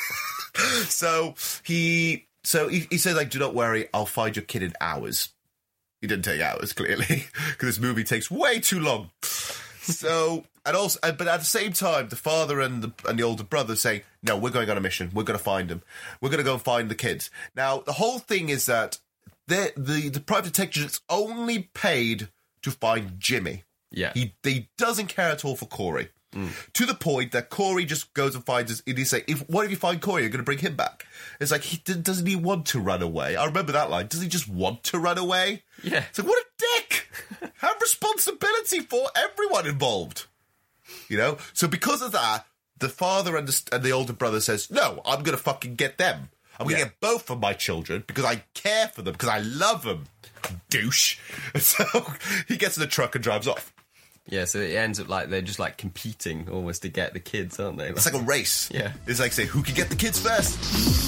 so he so he, he says, like, do not worry, I'll find your kid in hours. He didn't take hours, clearly, because this movie takes way too long. So, and also, but at the same time, the father and the and the older brother say, no, we're going on a mission. We're going to find him. We're going to go and find the kids. Now, the whole thing is that the the the private detective is only paid to find Jimmy. Yeah. He, he doesn't care at all for Corey. Mm. To the point that Corey just goes and finds us, and he's like, if, what if you find Corey, you're going to bring him back? It's like, he doesn't he want to run away? I remember that line. Does he just want to run away? Yeah. It's like, what a dick! Have responsibility for everyone involved. You know? So because of that, the father and the, and the older brother says, no, I'm going to fucking get them. I'm going to Yeah. get both of my children because I care for them, because I love them. Douche. And so he gets in the truck and drives off. Yeah, so it ends up like they're just like competing almost to get the kids, aren't they? It's like a race. Yeah. It's like, say, who can get the kids first?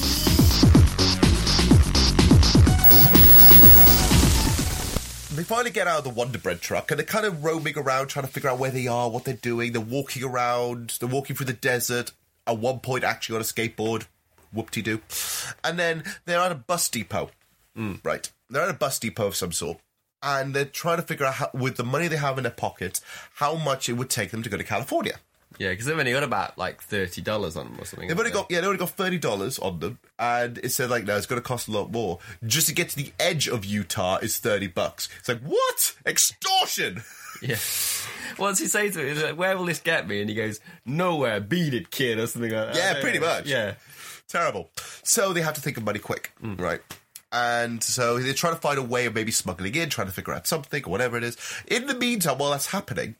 They finally get out of the Wonder Bread truck, and they're kind of roaming around trying to figure out where they are, what they're doing. They're walking around. They're walking through the desert. At one point, actually on a skateboard. Whoop-de-doo. And then they're at a bus depot. Mm. Right. They're at a bus depot of some sort. and they're trying to figure out, how, with the money they have in their pocket, how much it would take them to go to California. Yeah, because they've only got about like thirty dollars on them or something. They've only got yeah, they only got thirty dollars on them, and it said like, no, it's going to cost a lot more. Just to get to the edge of Utah is thirty bucks. It's like, what? Extortion! Yeah. What's he say to it? He's like, where will this get me? And he goes, nowhere. Beat it, kid, or something like that. Yeah, pretty much. Yeah. Terrible. So they have to think of money quick, mm. right? And so they're trying to find a way of maybe smuggling in, trying to figure out something or whatever it is. In the meantime, while that's happening,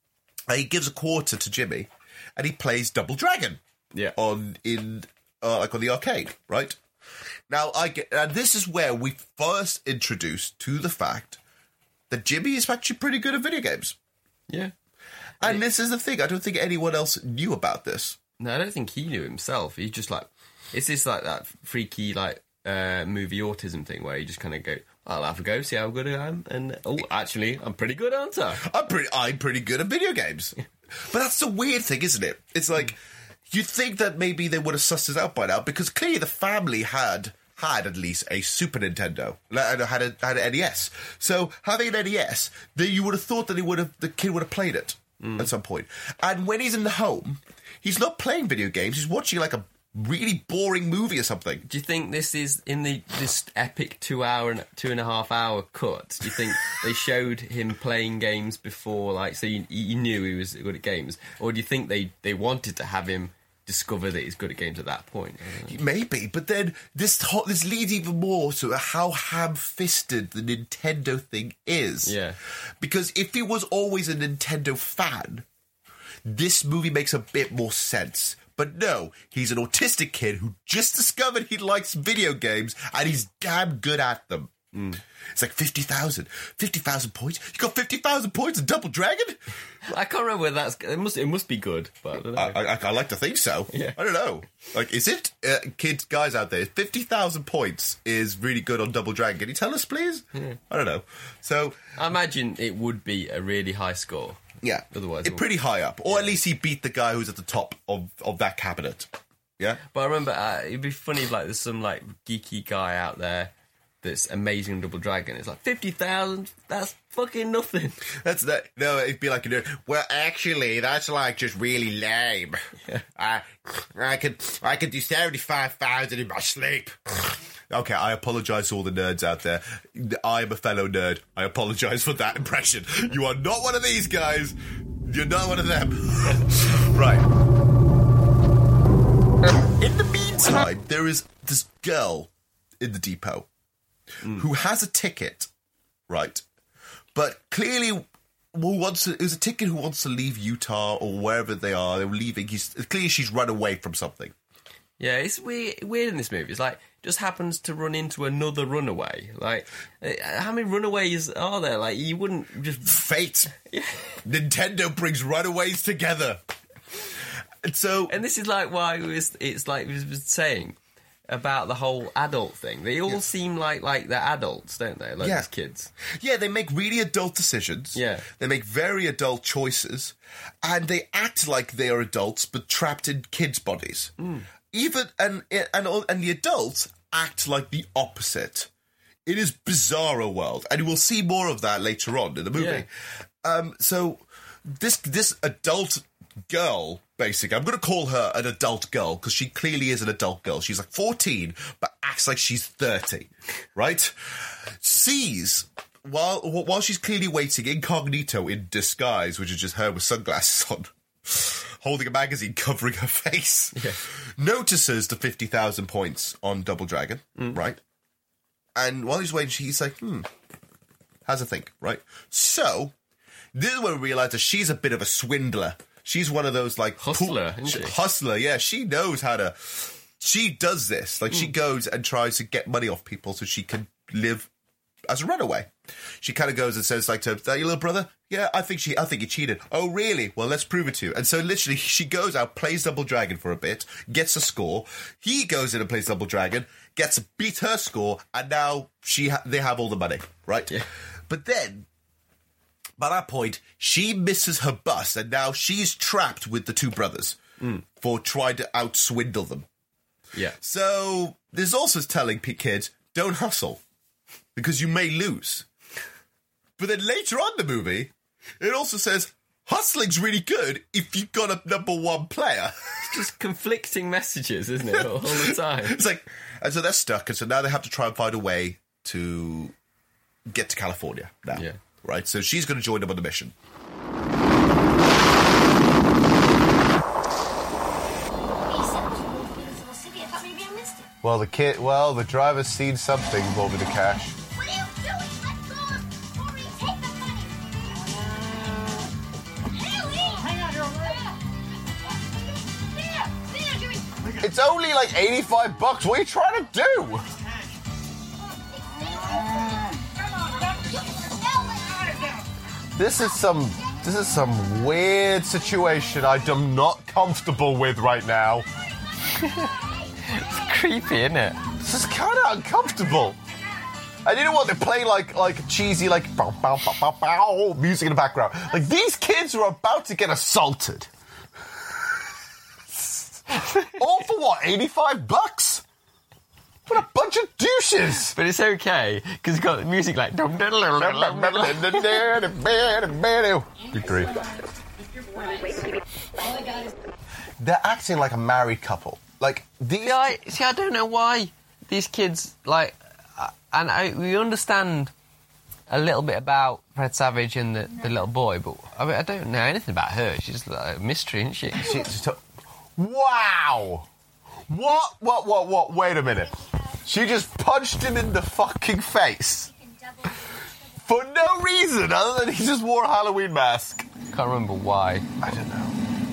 he gives a quarter to Jimmy, and he plays Double Dragon. Yeah. On in uh, like on the arcade, right? Now I get, and this is where we first introduced to the fact that Jimmy is actually pretty good at video games. Yeah. And it, this is the thing. I don't think anyone else knew about this. No, I don't think he knew himself. He just like it's just like that freaky like uh, movie autism thing where you just kind of go, I'll have a go, see how good I am, and oh, actually, I'm pretty good, aren't I? I'm pretty, I'm pretty good at video games. But that's the weird thing, isn't it? It's like you'd think that maybe they would have sussed it out by now, because clearly the family had had at least a Super Nintendo, had a, had an N E S. So having an N E S, then you would have thought that he would have, the kid would have played it mm. at some point. And when he's in the home, he's not playing video games. He's watching like a really boring movie or something. Do you think this is in the this epic two hour and two and a half hour cut? Do you think they showed him playing games before, like so you, you knew he was good at games, or do you think they, they wanted to have him discover that he's good at games at that point? Maybe, but then this this leads even more to how ham-fisted the Nintendo thing is. Yeah, because if he was always a Nintendo fan, this movie makes a bit more sense. But no, he's an autistic kid who just discovered he likes video games, and he's damn good at them. Mm. It's like fifty thousand. fifty thousand points? You got fifty thousand points in Double Dragon? I can't remember whether that's... It must, it must be good, but I don't know. I, I, I like to think so. Yeah. I don't know. Like, is it? Uh, kids, guys out there, fifty thousand points is really good on Double Dragon. Can you tell us, please? Yeah. I don't know. So... I imagine it would be a really high score. Yeah. Otherwise, it's pretty high up. Or at least he beat the guy who's at the top of, of that cabinet. Yeah? But I remember, uh, it'd be funny if like, there's some like geeky guy out there that's amazing in Double Dragon. It's like fifty thousand, that's fucking nothing. That's that. No, it'd be like, you know, well, actually, that's like just really lame. Yeah. I, I could, I could do seventy-five thousand in my sleep. Okay, I apologise to all the nerds out there. I am a fellow nerd. I apologise for that impression. You are not one of these guys. You're not one of them. Right. In the meantime, there is this girl in the depot mm. who has a ticket, right? But clearly, who wants to, it was a ticket who wants to leave Utah or wherever they are. They're leaving. He's, clearly, she's run away from something. Yeah, it's weird, weird in this movie. It's like, just happens to run into another runaway. Like, how many runaways are there? Like, you wouldn't just... Fate! Yeah. Nintendo brings runaways together. And so... And this is like why it was, it's like we were saying about the whole adult thing. They all yeah. seem like, like they're adults, don't they? Like, yeah. these kids. Yeah, they make really adult decisions. Yeah. They make very adult choices. And they act like they are adults, but trapped in kids' bodies. Mm. Even and and and the adults act like the opposite. It is bizarro world, and we'll see more of that later on in the movie. Yeah. Um, so this this adult girl, basically, I'm going to call her an adult girl because she clearly is an adult girl. She's like fourteen, but acts like she's thirty, right? Sees while while she's clearly waiting incognito in disguise, which is just her with sunglasses on, holding a magazine covering her face, yeah. notices the fifty thousand points on Double Dragon, mm. right? And while he's waiting, he's like, hmm, has a think, right? So, this is when we realise that she's a bit of a swindler. She's one of those, like... Hustler, pool- isn't she? Hustler, yeah. She knows how to... She does this. Like, mm. she goes and tries to get money off people so she can live as a runaway. She kind of goes and says, like, to that your little brother? Yeah, I think she, I think he cheated. Oh, really? Well, let's prove it to you. And so, literally, she goes out, plays Double Dragon for a bit, gets a score. He goes in and plays Double Dragon, gets a beat her score, and now she, ha- they have all the money, right? Yeah. But then, by that point, she misses her bus, and now she's trapped with the two brothers mm. for trying to out-swindle them. Yeah. So, there's also telling kids, don't hustle, because you may lose. But then later on in the movie, it also says, hustling's really good if you've got a number one player. It's just conflicting messages, isn't it, all, all the time? It's like, and so they're stuck, and so now they have to try and find a way to get to California now. Yeah. Right? So she's going to join them on the mission. Well, the kid, well, the driver's seen something over the cash. What are you doing? Let go of Corey. Take the money. Haley! Hang on, you're there. There, Jimmy. It's only like eighty-five bucks. What are you trying to do? This is some, this is some weird situation I am not comfortable with right now. It's creepy, isn't it? This is kind of uncomfortable. And you know what? They're playing like like cheesy, like bow, bow, bow, bow, bow, music in the background. Like, these kids are about to get assaulted. All for what? eighty-five bucks? What a bunch of douches! But it's okay, because it's got music like... Good grief. They're acting like a married couple. Like, these... See, I, see, I don't know why these kids, like... Uh, and I, we understand a little bit about Fred Savage and the, the little boy, but I, mean, I don't know anything about her. She's just like a mystery, isn't she? she just t- wow! What? What? What? What? Wait a minute. She just punched him in the fucking face. For no reason other than he just wore a Halloween mask. Can't remember why. I don't know.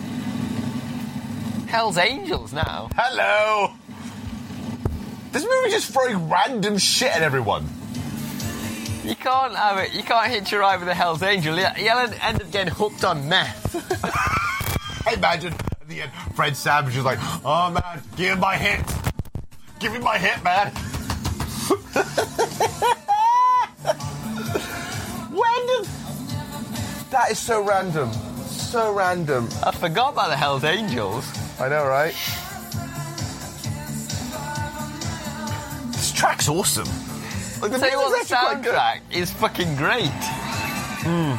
Hell's Angels now. Hello! This movie just throwing random shit at everyone. You can't have it. You can't hitch a ride with a Hell's Angel. You'll end up getting hooked on meth. I imagine at the end, Fred Savage is like, oh man, give me my hit. Give me my hit, man. When did... That is so random. So random. I forgot about the Hell's Angels. I know, right? This track's awesome. Like, the Tell you what, the music's soundtrack is fucking great. Mm.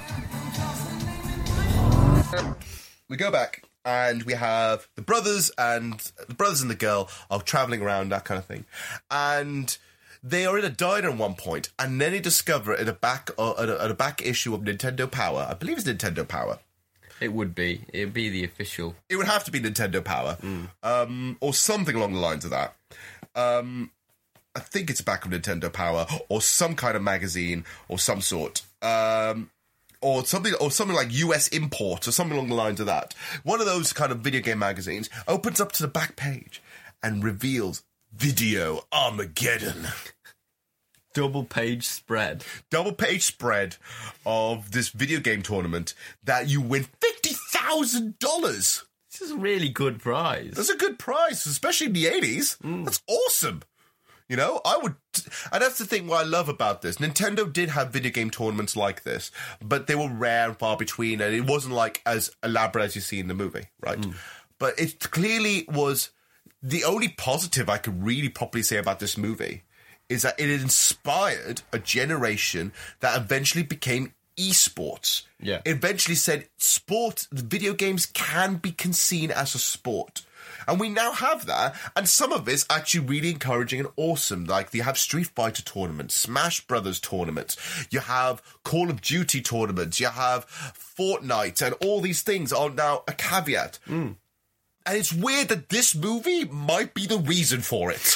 We go back and we have the brothers and the brothers and the girl are traveling around, that kind of thing, and they are in a diner at one point, and then they discover in a back uh, at, a, at a back issue of Nintendo Power. I believe it's Nintendo Power. It would be. It would be the official. It would have to be Nintendo Power, mm. um, or something along the lines of that. Um, I think it's back of Nintendo Power, or some kind of magazine, or some sort. Um, Or something, or something like U S Import, or something along the lines of that. One of those kind of video game magazines opens up to the back page and reveals Video Armageddon. Double page spread. Double page spread of this video game tournament that you win fifty thousand dollars. This is a really good prize. That's a good prize, especially in the eighties. Mm. That's awesome. You know, I would... And that's the thing what I love about this. Nintendo did have video game tournaments like this, but they were rare and far between, and it wasn't, like, as elaborate as you see in the movie, right? Mm. But it clearly was... The only positive I could really properly say about this movie is that it inspired a generation that eventually became esports. Yeah. It eventually said, sport, video games can be seen as a sport. And we now have that, and some of it's actually really encouraging and awesome. Like, you have Street Fighter tournaments, Smash Brothers tournaments, you have Call of Duty tournaments, you have Fortnite, and all these things are now a caveat. Mm. And it's weird that this movie might be the reason for it.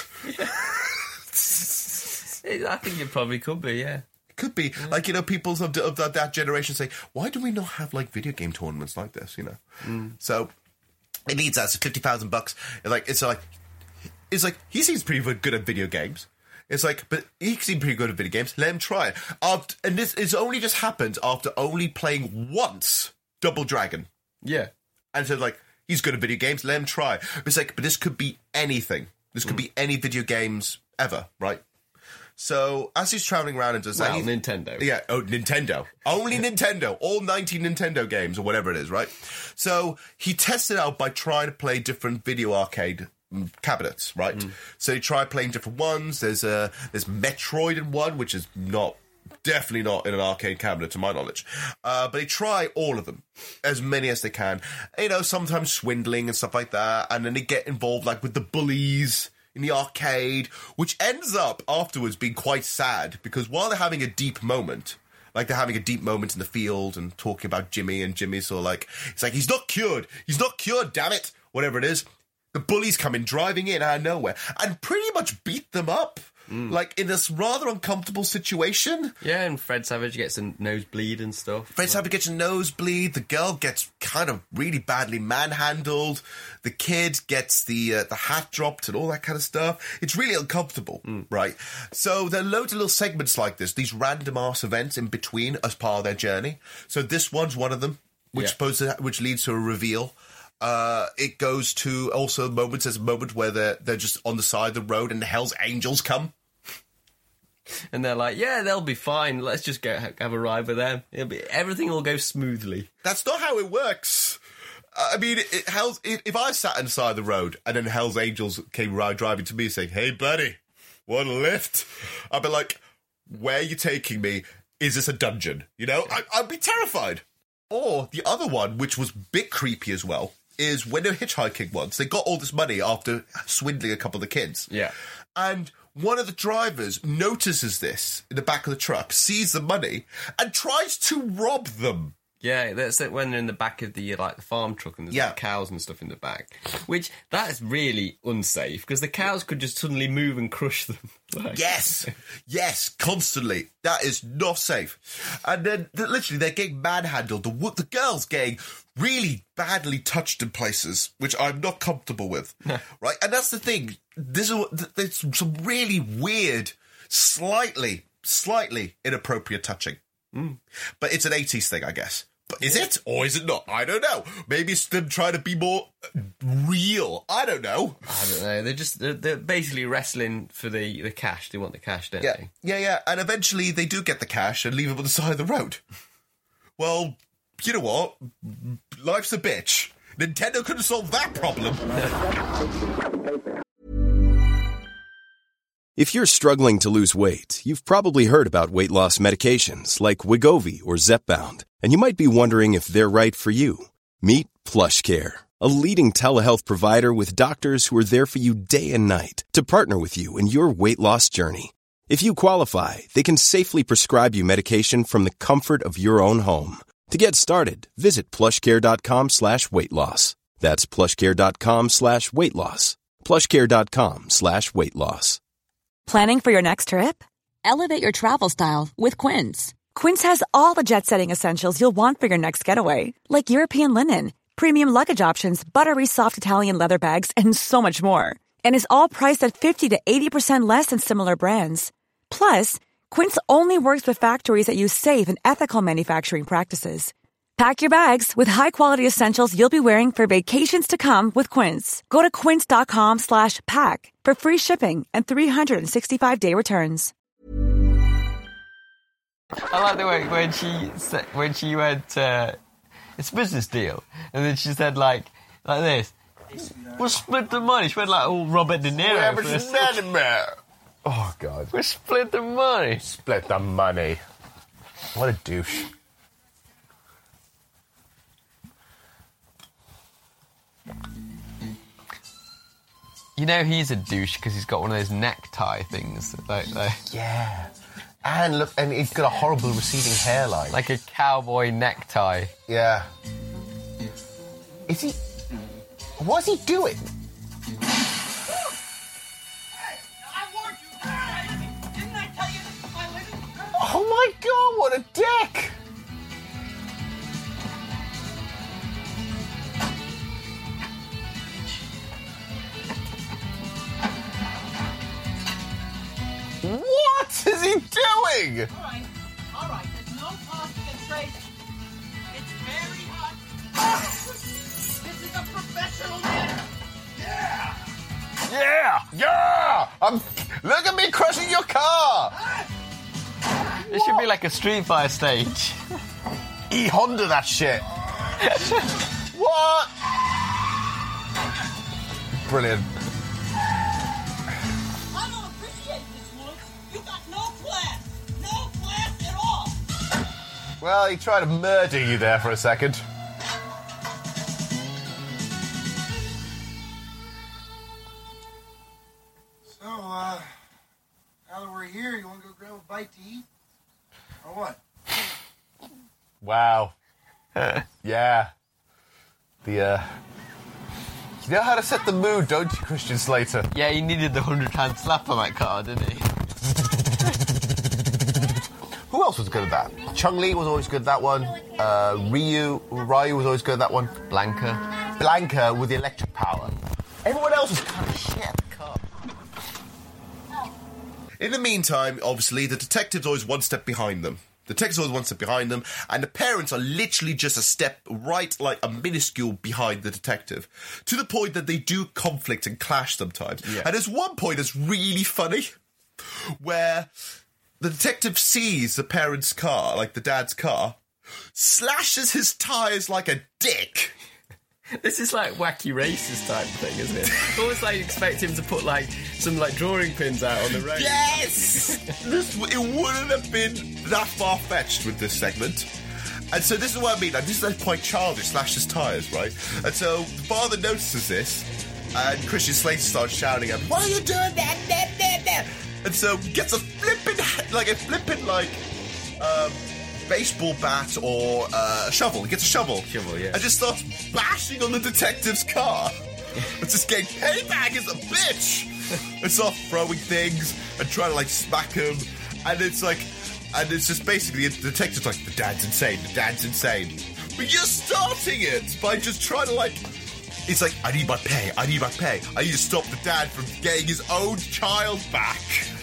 I think it probably could be, yeah. Could be. Yeah. Like, you know, people of, the, of that generation say, why do we not have, like, video game tournaments like this, you know? Mm. So... It needs that. So fifty thousand bucks. Like, it's like, it's like, he seems pretty good at video games. It's like, but he seems pretty good at video games. Let him try it. After, and this is only just happened after only playing once Double Dragon. Yeah. And so, like, he's good at video games. Let him try. But it's like, but this could be anything. This could mm. be any video games ever, right? So, as he's traveling around and does well, that... Well, Nintendo. Yeah, oh, Nintendo. Only Nintendo. All nineteen Nintendo games, or whatever it is, right? So, he tests it out by trying to play different video arcade cabinets, right? Mm. So, he tried playing different ones. There's uh, there's Metroid in one, which is not Definitely not in an arcade cabinet, to my knowledge. Uh, but they try all of them, as many as they can. You know, sometimes swindling and stuff like that. And then they get involved, like, with the bullies in the arcade, which ends up afterwards being quite sad, because while they're having a deep moment, like they're having a deep moment in the field and talking about Jimmy, and Jimmy's sort of like, it's like, he's not cured. He's not cured, damn it. Whatever it is. The bullies come in, driving in out of nowhere, and pretty much beat them up. Mm. Like, in this rather uncomfortable situation. Yeah, and Fred Savage gets a nosebleed and stuff. Fred Savage gets a nosebleed. The girl gets kind of really badly manhandled. The kid gets the uh, the hat dropped and all that kind of stuff. It's really uncomfortable, mm. right? So there are loads of little segments like this, these random-ass events in between as part of their journey. So this one's one of them, which, yeah. supposed to, which leads to a reveal. Uh, it goes to also moments, there's a moment where they're, they're just on the side of the road and the Hell's Angels come. And they're like, yeah, they'll be fine. Let's just go have a ride with them. It'll be, everything will go smoothly. That's not how it works. I mean, it, it, Hell's, if I sat inside the road and then Hell's Angels came ride driving to me saying, hey, buddy, want a lift? I'd be like, where are you taking me? Is this a dungeon? You know, I, I'd be terrified. Or the other one, which was a bit creepy as well, is when they were hitchhiking once, they got all this money after swindling a couple of the kids. Yeah. And one of the drivers notices this in the back of the truck, sees the money, and tries to rob them. Yeah, that's it when they're in the back of the like the farm truck and there's yeah. like cows and stuff in the back. Which, that is really unsafe, because the cows could just suddenly move and crush them. Like. Yes, yes, constantly. That is not safe. And then, literally, they're getting manhandled. The, the girl's getting really badly touched in places, which I'm not comfortable with. Right? And that's the thing. This is, there's some really weird, slightly, slightly inappropriate touching. Mm. But it's an eighties thing, I guess. But is it? Or is it not? I don't know. Maybe it's them trying to be more real. I don't know. I don't know. They're just, they're, they're basically wrestling for the, the cash. They want the cash, don't yeah. they? Yeah, yeah. And eventually they do get the cash and leave them on the side of the road. Well, you know what? Life's a bitch. Nintendo couldn't solve that problem. If you're struggling to lose weight, you've probably heard about weight loss medications like Wegovy or Zepbound, and you might be wondering if they're right for you. Meet PlushCare, a leading telehealth provider with doctors who are there for you day and night to partner with you in your weight loss journey. If you qualify, they can safely prescribe you medication from the comfort of your own home. To get started, visit plushcare.com slash weight loss. That's plushcare.com slash weight loss. plushcare.com slash weight loss. Planning for your next trip? Elevate your travel style with Quince. Quince has all the jet-setting essentials you'll want for your next getaway, like European linen, premium luggage options, buttery soft Italian leather bags, and so much more. And is all priced at fifty to eighty percent less than similar brands. Plus, Quince only works with factories that use safe and ethical manufacturing practices. Pack your bags with high-quality essentials you'll be wearing for vacations to come with Quince. Go to quince.com slash pack for free shipping and three sixty-five day returns. I like the way when she said, when she went, uh, it's a business deal, and then she said like like this, we'll split the money. She went like all Robert De Niro. For a second. Oh God, we'll split the money. Split the money. What a douche. You know he's a douche because he's got one of those necktie things. Like, like, yeah. And look, and he's got a horrible receding hairline. Like a cowboy necktie. Yeah. Is he... What's he doing? Oh my God, what a dick! What is he doing? All right, all right, there's no tossing and trading. It's very hot. This is a professional man. Yeah! Yeah! Yeah! I'm, look at me crushing your car! It should be like a Street Fighter stage. E-Honda that shit. What? Brilliant. I don't appreciate this one. You got no class. No class Well, he tried to murder you there for a second. So, uh, now that we're here, you want to go grab a bite to eat? Or what? Wow. Yeah. The, uh... You know how to set the mood, don't you, Christian Slater? Yeah, he needed the hundred-hand slap on that car, didn't he? Who else was good at that? Chung-Li was always good at that one. Uh, Ryu, Ryu was always good at that one. Blanca. Blanca with the electric power. Everyone else was kind of shit at the car. In the meantime, obviously, the detective's always one step behind them. The detective's always one step behind them, and the parents are literally just a step right, like a minuscule behind the detective, to the point that they do conflict and clash sometimes. Yeah. And there's one point that's really funny, where the detective sees the parents' car, like the dad's car, slashes his tyres like a dick. This is like wacky racist type thing, isn't it? Almost like you expect him to put like some like drawing pins out on the road. Yes! this, it wouldn't have been that far-fetched with this segment. And so this is what I mean. Like, this is like quite childish, slash his tyres, right? And so the father notices this, and Christian Slater starts shouting at him, "What are you doing that, that, that, that?" And so gets a flippin', like a flippin', like, um... baseball bat or uh, a shovel. He gets a shovel. Shovel, yeah. And just starts bashing on the detective's car. It's just getting, "Payback is a bitch!" And starts throwing things and trying to, like, smack him. And it's like, and it's just basically, the detective's like, "The dad's insane, the dad's insane." But you're starting it by just trying to, like, it's like, "I need my pay, I need my pay. I need to stop the dad from getting his own child back."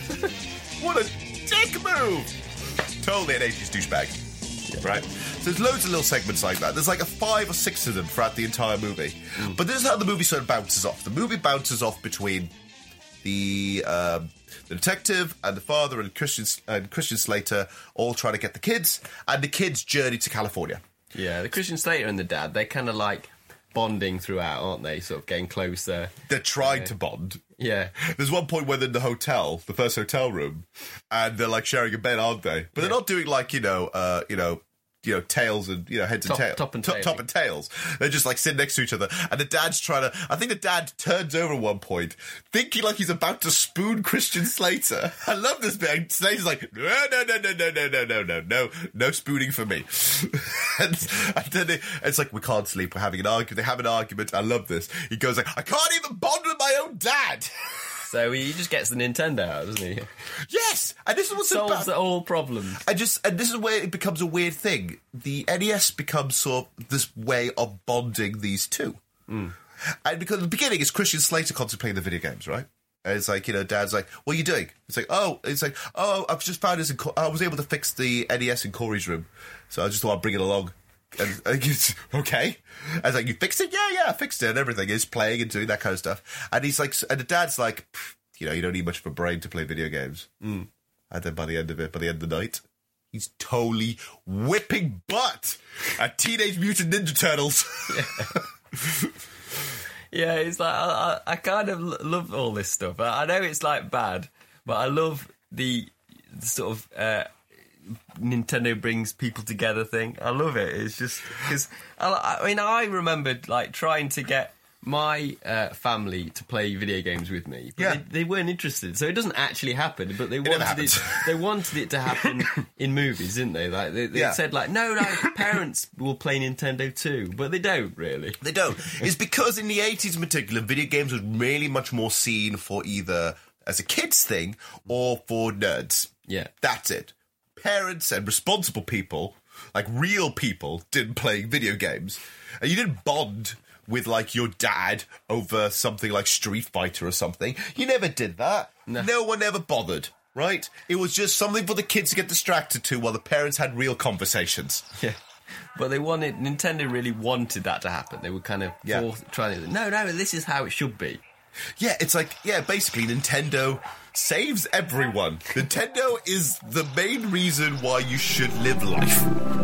What a dick move! Totally an eighties douchebag. Yeah. Right? So there's loads of little segments like that. There's like a five or six of them throughout the entire movie. Mm. But this is how the movie sort of bounces off. The movie bounces off between the um, the detective and the father and Christian, and Christian Slater all trying to get the kids, and the kids' journey to California. Yeah, the Christian Slater and the dad, they're kind of like bonding throughout, aren't they? Sort of getting closer. They're trying yeah. to bond. Yeah. There's one point where they're in the hotel, the first hotel room, and they're like sharing a bed, aren't they? But yeah. they're not doing like, you know, uh, you know, you know, tails and, you know, heads top, and tails. Top and top, tail. top and tails. They're just like sitting next to each other. And the dad's trying to, I think the dad turns over at one point, thinking like he's about to spoon Christian Slater. I love this bit. And Slater's like, no, no, no, no, no, no, no, no, no, no, no spooning for me. and, and then they, it's like, "We can't sleep. We're having an argument." They have an argument. I love this. He goes like, "I can't even bond with my own dad." So he just gets the Nintendo out, doesn't he? Yes, and this is what's so solves bad. all problems. I just, and this is where it becomes a weird thing. The N E S becomes sort of this way of bonding these two, mm. and because at the beginning it's Christian Slater constantly playing the video games, right? And it's like, you know, dad's like, "What are you doing?" It's like, "Oh, it's like, oh, I've just found this. In Co- I was able to fix the N E S in Corey's room, so I just thought I'd bring it along." And, and it's okay. I was like, "You fixed it?" "Yeah, yeah, I fixed it." And everything is playing and doing that kind of stuff. And he's like, and the dad's like, "You know, you don't need much of a brain to play video games." Mm. And then by the end of it, by the end of the night, he's totally whipping butt at Teenage Mutant Ninja Turtles. Yeah, yeah, it's like I, I, I kind of love all this stuff. I, I know it's like bad, but I love the, the sort of. Uh, Nintendo brings people together thing. I love it. It's just because I, I mean I remembered like trying to get my uh, family to play video games with me, but yeah. they, they weren't interested. So it doesn't actually happen, but they it wanted it. They wanted it to happen in movies, didn't they? Like they, they yeah. said, like no, no, parents will play Nintendo too, but they don't really. They don't. It's because in the eighties in particular, video games was really much more seen for either as a kids thing or for nerds. Yeah, that's it. Parents and responsible people, like real people, didn't play video games. And you didn't bond with, like, your dad over something like Street Fighter or something. You never did that. No, no one ever bothered, right? It was just something for the kids to get distracted to while the parents had real conversations. Yeah. But they wanted, Nintendo really wanted that to happen. They were kind of yeah. forth, trying to, no, no, this is how it should be. Yeah, it's like, yeah, basically Nintendo saves everyone. Nintendo is the main reason why you should live life.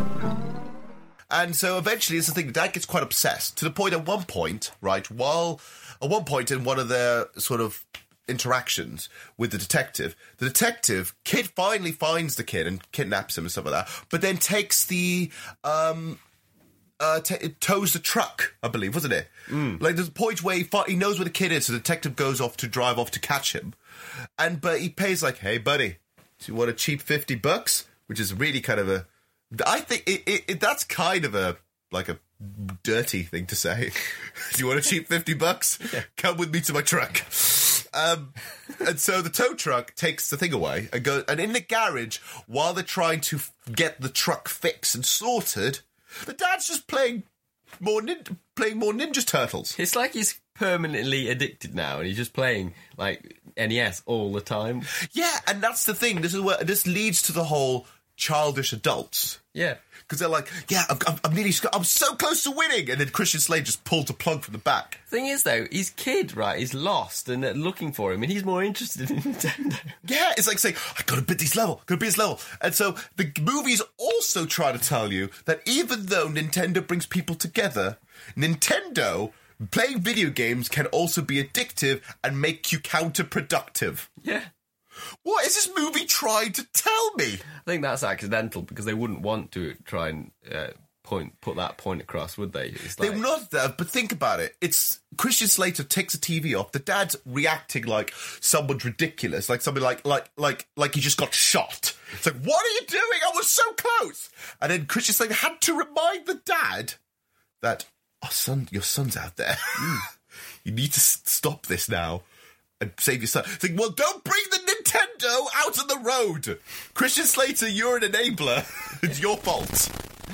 And so eventually it's the thing, Dad gets quite obsessed, to the point at one point, right, while, at one point in one of their sort of interactions with the detective. The detective, kid finally finds the kid and kidnaps him and stuff like that, but then takes the, um, uh, t- it tows the truck, I believe, wasn't it? Mm. Like, there's a point where he, fi- he knows where the kid is, so the detective goes off to drive off to catch him. And, but he pays like, hey, buddy, do you want a cheap fifty bucks? Which is really kind of a, I think it, it, it that's kind of a, like a dirty thing to say. Do you want a cheap fifty bucks? Yeah. Come with me to my truck. Um, and so the tow truck takes the thing away and go, and in the garage, while they're trying to f- get the truck fixed and sorted, the dad's just playing more nin- playing more Ninja Turtles. It's like he's permanently addicted now, and he's just playing like N E S all the time. Yeah, and that's the thing. This is where this leads to the whole childish adults. Yeah. Because they're like, yeah, I'm, I'm, I'm nearly, I'm so close to winning, and then Christian Slater just pulled the plug from the back. Thing is, though, his kid, right, he's lost and they're looking for him, and he's more interested in Nintendo. Yeah, it's like saying, I gotta beat this level, gotta beat this level. And so the movies also try to tell you that even though Nintendo brings people together, Nintendo, playing video games can also be addictive and make you counterproductive. Yeah. What is this movie trying to tell me? I think that's accidental because they wouldn't want to try and uh, point put that point across, would they? It's like... They're not there, but think about it. It's Christian Slater takes the T V off. The dad's reacting like someone's ridiculous, like somebody like like like like he just got shot. It's like, what are you doing? I was so close. And then Christian Slater had to remind the dad that, oh son, your son's out there. You need to s- stop this now. And save your son. It's like, well, don't bring the Nintendo out on the road. Christian Slater, you're an enabler. It's your fault.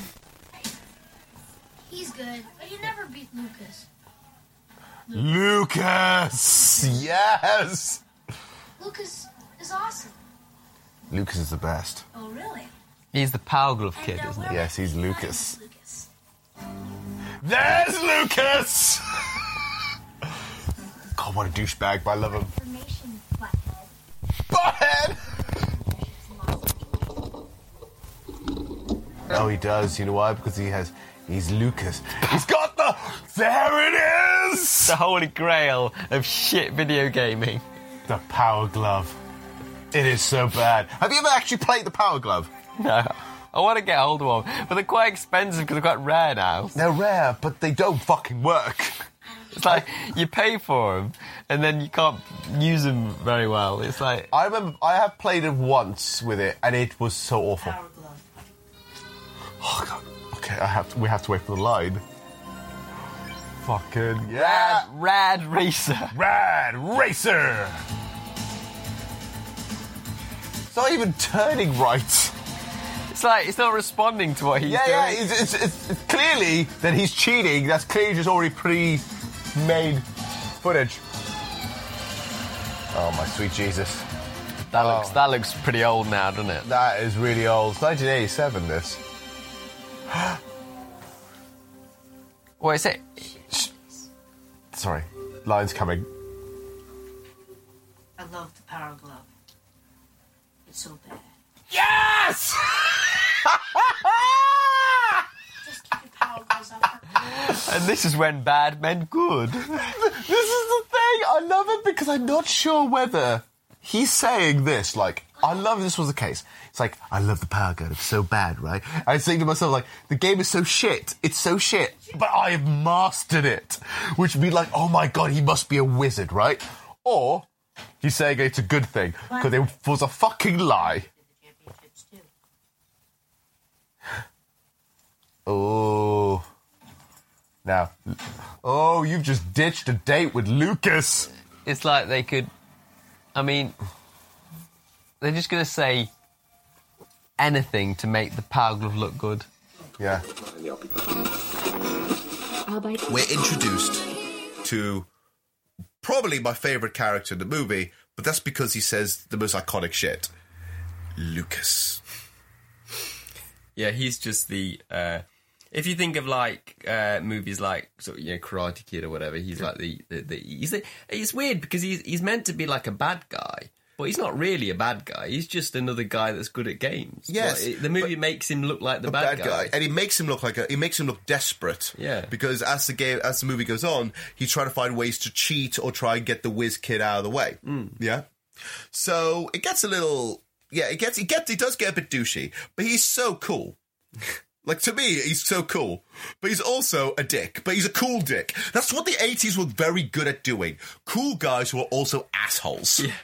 He's good, but you never beat Lucas. Lucas! Yes! Lucas is awesome. Lucas is the best. Oh, really? He's the Power Glove kid, isn't he? Yes, he's Lucas. There's Lucas! God, what a douchebag, but I love him. Information, Butthead! Oh, he does. You know why? Because he has... He's Lucas. He's got the... There it is! The holy grail of shit video gaming. The Power Glove. It is so bad. Have you ever actually played the Power Glove? No. I want to get hold of one, but they're quite expensive because they're quite rare now. They're rare, but they don't fucking work. It's like you pay for them and then you can't use them very well. It's like I remember I have played it once with it and it was so awful. Oh god. Okay, I have to, we have to wait for the line. Fucking yeah. Rad, rad racer. Rad racer. It's not even turning right. It's like it's not responding to what he's yeah, doing. Yeah, yeah. It's, it's, it's, it's clearly that he's cheating. That's clearly just already pre-made footage. Oh my sweet Jesus! That oh. looks that looks pretty old now, doesn't it? That is really old. It's nineteen eighty-seven. This. What is it? Sorry, line's coming. I love the Power Glove. It's so bad. Yes! Just keep your power gloves up. And this is when bad meant good. This is the thing. I love it because I'm not sure whether he's saying this. Like, I love if this was the case. It's like, I love the Power Glove. It's so bad, right? I think to myself, like, the game is so shit. It's so shit. But I have mastered it. Which would be like, oh my god, he must be a wizard, right? Or he's saying it's a good thing because it was a fucking lie. Oh. Now. Oh, you've just ditched a date with Lucas. It's like they could... I mean... They're just going to say anything to make the Power Glove look good. Yeah. We're introduced to probably my favourite character in the movie, but that's because he says the most iconic shit. Lucas. Yeah, he's just the... Uh, if you think of, like, uh, movies like, sort of, you know, Karate Kid or whatever, he's like the... the, the he's the, it's weird because he's, he's meant to be like a bad guy, But he's not really a bad guy. He's just another guy that's good at games. Yes, But it- the movie makes him look like the bad, guy. and he makes him look like a. He makes him look desperate. Yeah. because as the game, as the movie goes on, he's trying to find ways to cheat or try and get the whiz kid out of the way. Mm. Yeah, so it gets a little. Yeah, it gets. It gets. It does get a bit douchey, but he's so cool. Like, to me, he's so cool. But he's also a dick. But he's a cool dick. That's what the eighties were very good at doing. Cool guys who are also assholes. Yeah.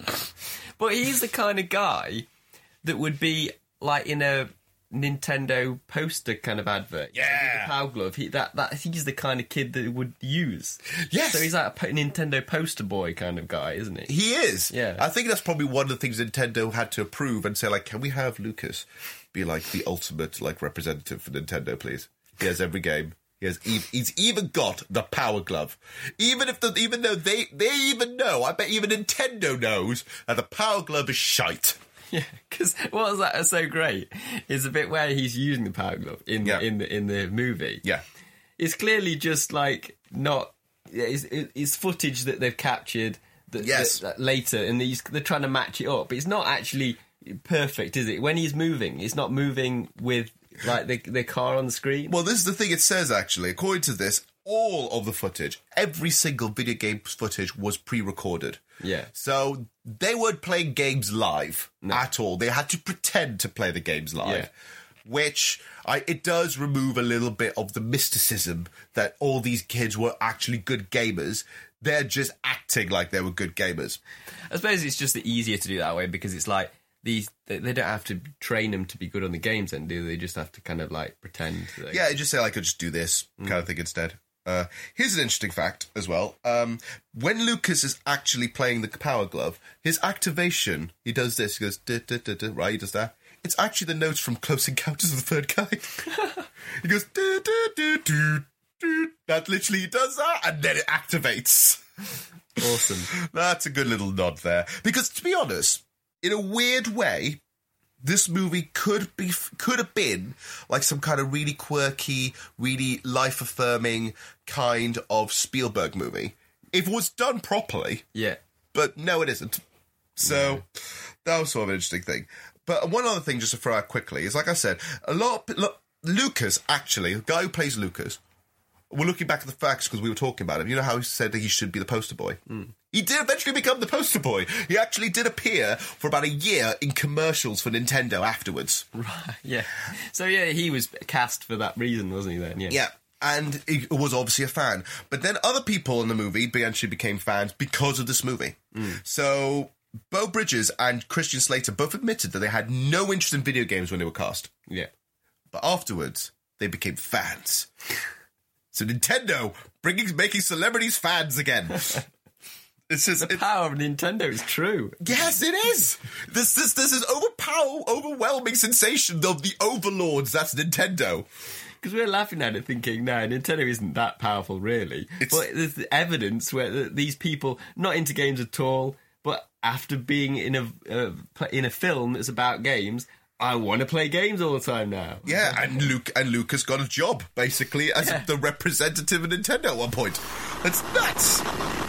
But he's the kind of guy that would be, like, in a Nintendo poster kind of advert. Yeah. The Power Glove. He, that, that, he's the kind of kid that would use. Yes. So he's like a po- Nintendo poster boy kind of guy, isn't he? He is. Yeah. I think that's probably one of the things Nintendo had to approve and say, like, can we have Lucas be, like, the ultimate, like, representative for Nintendo, please? He has every game. He has, ev- he's even got the Power Glove. Even if the, even though they, they even know, I bet even Nintendo knows that the Power Glove is shite. Yeah, because what was that so great is the bit where he's using the Power Glove in Yeah. the, in the in the movie. Yeah. It's clearly just like not. It's, it's footage that they've captured. That, Yes. that, that later, and he's, they're trying to match it up. But it's not actually perfect, is it? When he's moving, it's not moving with like the the car on the screen. Well, this is the thing it says, actually. According to this, all of the footage, every single video game footage was pre-recorded. Yeah. So they weren't playing games live at all. They had to pretend to play the games live. Yeah. Which, I, it does remove a little bit of the mysticism that all these kids were actually good gamers. They're just acting like they were good gamers. I suppose it's just easier to do that way because it's like these they, they don't have to train them to be good on the games, then do they? They just have to kind of like pretend. That Yeah, just say, like, I could just do this kind of thing instead. Uh, here's an interesting fact as well. Um, when Lucas is actually playing the Power Glove, his activation, he does this, he goes, duh, duh, duh, duh, right, he does that. It's actually the notes from Close Encounters of the Third Kind. He goes, duh, duh, duh, duh, duh. That literally does that, and then it activates. Awesome. That's a good little nod there. Because, to be honest, in a weird way, this movie could be could have been like some kind of really quirky, really life-affirming kind of Spielberg movie if it was done properly. Yeah. But no, it isn't. So that was sort of an interesting thing. But one other thing just to throw out quickly is, like I said, a lot of, look, Lucas, actually, the guy who plays Lucas, we're looking back at the facts because we were talking about him. You know how he said that he should be the poster boy? Mm. He did eventually become the poster boy. He actually did appear for about a year in commercials for Nintendo afterwards. Right, yeah. So, yeah, he was cast for that reason, wasn't he, then? Yeah. Yeah, and he was obviously a fan. But then other people in the movie eventually became fans because of this movie. Mm. So Beau Bridges and Christian Slater both admitted that they had no interest in video games when they were cast. Yeah. But afterwards, they became fans. So Nintendo bringing making celebrities fans again. It's just, the power of Nintendo is true. Yes, it is. This this this is overpower, overwhelming sensation of the overlords. That's Nintendo. Because we're laughing at it, thinking, no, Nintendo isn't that powerful, really. It's, but there's the evidence where these people not into games at all, but after being in a uh, in a film that's about games, I want to play games all the time now. Yeah, and Luke and Lucas got a job basically as yeah. the representative of Nintendo at one point. That's nuts.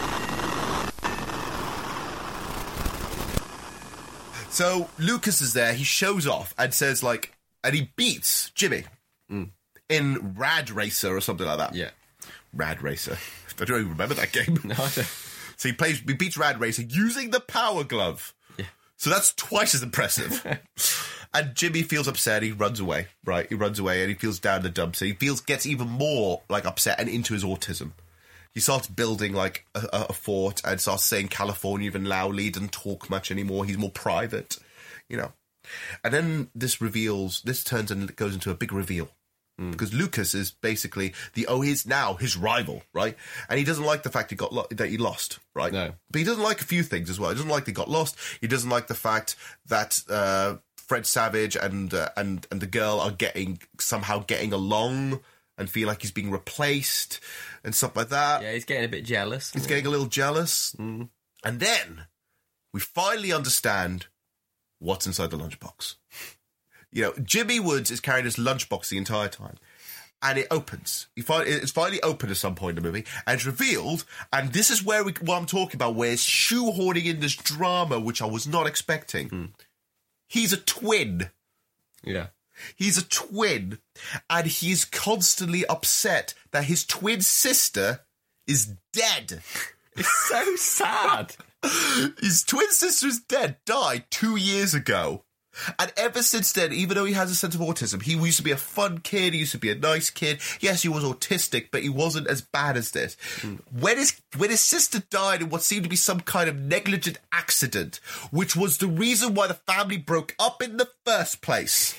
So Lucas is there. He shows off and says like, and he beats Jimmy mm. in Rad Racer or something like that. Yeah, Rad Racer. I don't even remember that game. No, I don't. So he plays, he beats Rad Racer using the Power Glove. Yeah. So that's twice as impressive. And Jimmy feels upset. He runs away. Right, he runs away and he feels down the dumps. He feels gets even more like upset and into his autism. He starts building like a, a fort and starts saying California even loudly. He doesn't talk much anymore. He's more private, you know. And then this reveals, this turns and goes into a big reveal. Mm. Because Lucas is basically the, oh, he's now his rival, right? And he doesn't like the fact he got lo- that he lost, right? No. But he doesn't like a few things as well. He doesn't like that he got lost. He doesn't like the fact that uh, Fred Savage and uh, and and the girl are getting somehow getting along and feel like he's being replaced and stuff like that. Yeah, he's getting a bit jealous. He's getting a little jealous. Mm. And then we finally understand what's inside the lunchbox. You know, Jimmy Woods is carrying this lunchbox the entire time. and it opens. You find it's finally open at some point in the movie, and it's revealed. And this is where we, what I'm talking about, where it's shoehorning in this drama, which I was not expecting. Mm. He's a twin. Yeah. He's a twin, and he's constantly upset that his twin sister is dead. It's so sad. His twin sister is dead, died two years ago. And ever since then, even though he has a sense of autism, he used to be a fun kid, he used to be a nice kid. Yes, he was autistic, but he wasn't as bad as this. Mm. When his when his sister died in what seemed to be some kind of negligent accident, which was the reason why the family broke up in the first place,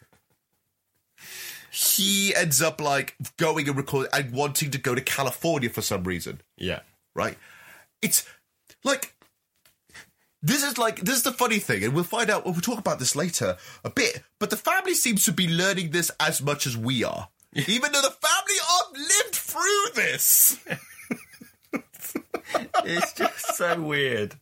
he ends up, like, going and recording and wanting to go to California for some reason. Yeah. Right? It's, like... This is like, this is the funny thing, and we'll find out, we'll talk about this later a bit, but the family seems to be learning this as much as we are. Even though the family aren't lived through this. It's just so weird.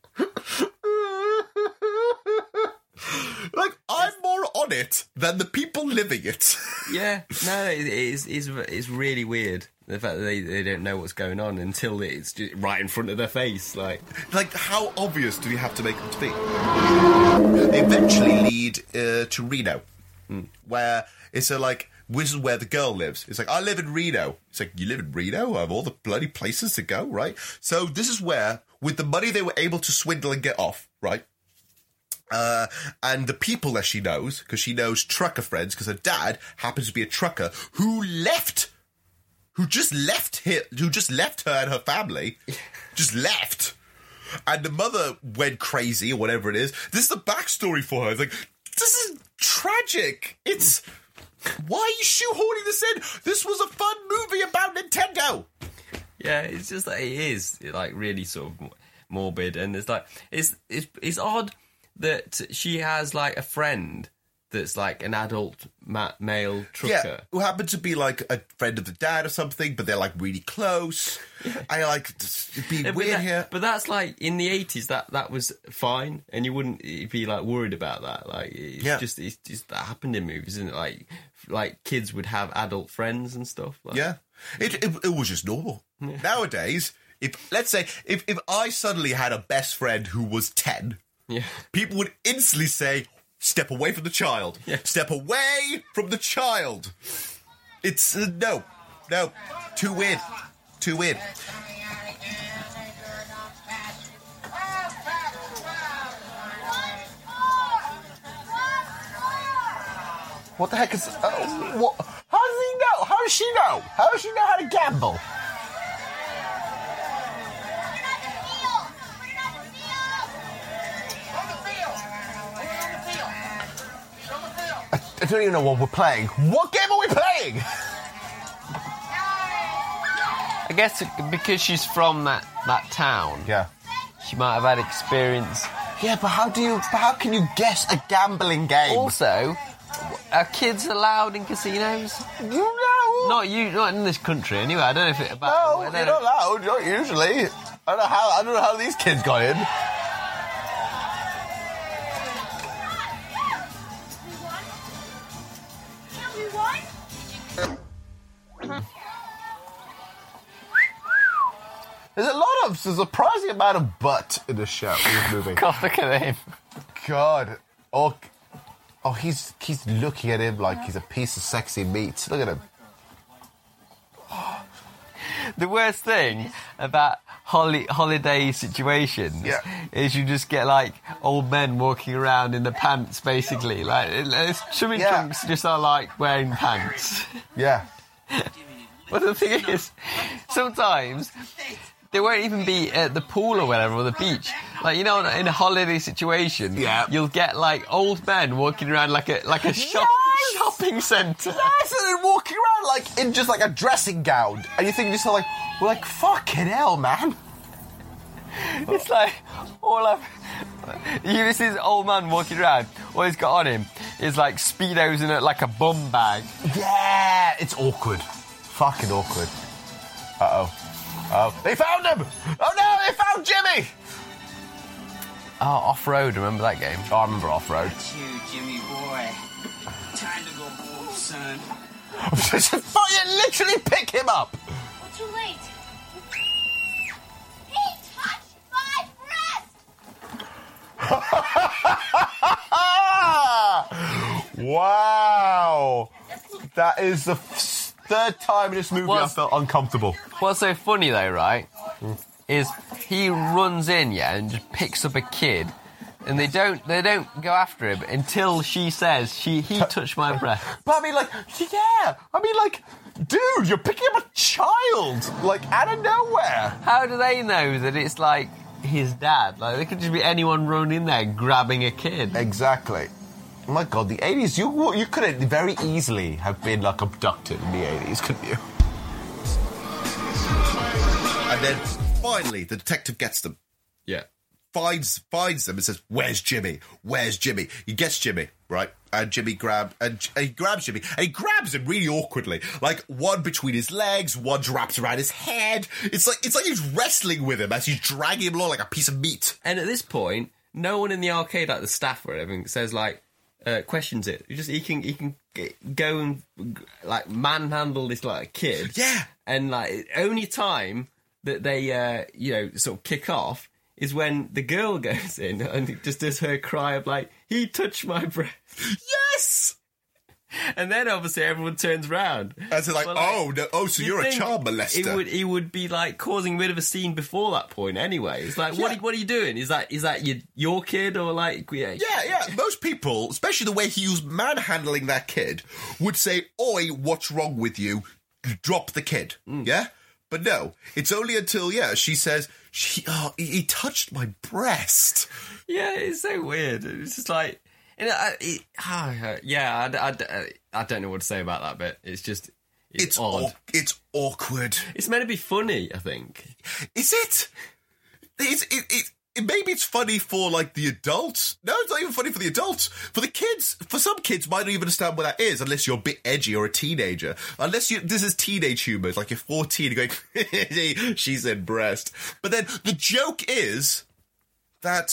Like, I'm more on it than the people living it. Yeah, no, it is it's, it's really weird. The fact that they, they don't know what's going on until it's just right in front of their face. Like, like how obvious do you have to make them to be? They eventually lead uh, to Reno, mm. where it's a, like, this is where the girl lives. It's like, I live in Reno. It's like, you live in Reno? I have all the bloody places to go, right? So this is where, with the money they were able to swindle and get off, right? Uh, and the people that she knows, because she knows trucker friends, because her dad happens to be a trucker who left... Who just left here? Who just left her and her family? Just left, and the mother went crazy or whatever it is. This is the backstory for her. It's like, this is tragic. It's why are you shoehorning this in? This was a fun movie about Nintendo. Yeah, it's just that it is like really sort of morbid, and it's like it's it's it's odd that she has like a friend that's like an adult ma- male trucker. Yeah, who happen to be like a friend of the dad or something, but they're like really close. Yeah. I like it'd be yeah, weird that, here. But that's like in the eighties that that was fine, and you wouldn't be like worried about that. Like it's yeah. just it's just that happened in movies, isn't it? Like like kids would have adult friends and stuff. Like. Yeah, it, it it was just normal. Yeah. Nowadays, if let's say if if I suddenly had a best friend who was ten, yeah, people would instantly say, step away from the child. Yeah. Step away from the child. It's, uh, no. No. Too weird. Too weird. What the heck is... Uh, what? How does he know? How does she know? How does she know how to gamble? I don't even know what we're playing. What game are we playing? I guess because she's from that, that town. Yeah. She might have had experience. Yeah, but how do you... But how can you guess a gambling game? Also, are kids allowed in casinos? You know. Not you. Not in this country, anyway. I don't know if it... About, no, you're not allowed. Not usually. I don't know how. I don't know how these kids got in. There's a lot of, there's a surprising amount of butt in this show, in this movie. God, look at him. God. Oh, oh, he's he's looking at him like he's a piece of sexy meat. Look at him. The worst thing about holi- holiday situations yeah. is you just get, like, old men walking around in the pants, basically. Like, it's, swimming yeah. trunks just are like wearing pants. Yeah. But the thing is, sometimes... they won't even be at the pool or whatever, or the beach. Like, you know, in a holiday situation, yeah. you'll get, like, old men walking around like a like a shop, yes! shopping centre. Yes, and they're walking around, like, in just, like, a dressing gown. And you think, just like, we're like, fucking hell, man. It's like, all I've... You see this old man walking around, all he's got on him is, like, Speedos in, a, like, a bum bag. Yeah, it's awkward. Fucking awkward. Uh-oh. Oh, they found him! Oh no, they found Jimmy! Oh, Off-Road, remember that game? Oh, I remember Off-Road. That's you, Jimmy boy. Time to go home, son. Put your literally pick him up. We're too late. He touched my breast! Wow. That is the f- third time in this movie What's- I felt uncomfortable. What's so funny though, right, is he runs in, yeah, and just picks up a kid, and they don't they don't go after him until she says she he touched my breast. But I mean, like, yeah, I mean, like, dude, you're picking up a child, like, out of nowhere. How do they know that it's like his dad? Like, there could just be anyone running in there grabbing a kid. Exactly. Oh my God, the eighties, you you could very easily have been, like, abducted in the eighties, couldn't you? And then finally, the detective gets them. Yeah. Finds finds them and says, "Where's Jimmy? Where's Jimmy?" He gets Jimmy, right? And Jimmy grab and, and he grabs Jimmy, and he grabs him really awkwardly, like one between his legs, one's wrapped around his head. It's like it's like he's wrestling with him as he's dragging him along like a piece of meat. And at this point, no one in the arcade, like the staff or everything, says like uh, questions it. He just he can he can get, go and like manhandle this like a kid. Yeah. And like only time that they uh, you know sort of kick off is when the girl goes in and just does her cry of like, he touched my breast. Yes! And then obviously everyone turns round. And so like, But, like, oh, no, oh, so you'd you're a think child molester. He would, he would be like causing a bit of a scene before that point anyway. It's like, what, Yeah. are, what are you doing? Is that is that your, your kid or like... Yeah, Yeah, yeah. Most people, especially the way he was manhandling that kid, would say, "Oi, what's wrong with you? Drop the kid." Mm. Yeah? But no, it's only until, yeah, she says, she, oh, he, he touched my breast. Yeah, it's so weird. It's just like... And I, it, ah, yeah, I, I, I don't know what to say about that bit. It's just... It's, It's odd. aw- it's awkward. It's meant to be funny, I think. Is it? It's, it, it, it, maybe it's funny for, like, the adults. No, it's not even funny for the adults. For the kids, for some kids might not even understand what that is unless you're a bit edgy or a teenager. Unless you, this is teenage humour. It's like you're fourteen going, she said breast. But then the joke is that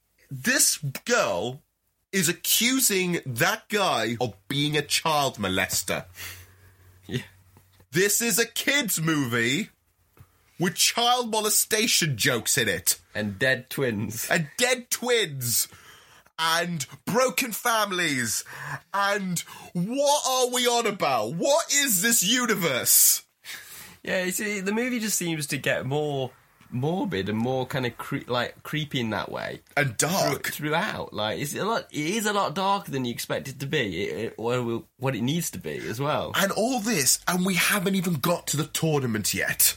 this girl is accusing that guy of being a child molester. Yeah. This is a kids' movie with child molestation jokes in it. And dead twins. And dead twins. And broken families. And what are we on about? What is this universe? Yeah, you see, the movie just seems to get more morbid and more kind of cre- like creepy in that way. And dark. Through- throughout. Like, it's a lot, it is a lot darker than you expect it to be. It, it, or what it needs to be as well. And all this, and we haven't even got to the tournament yet.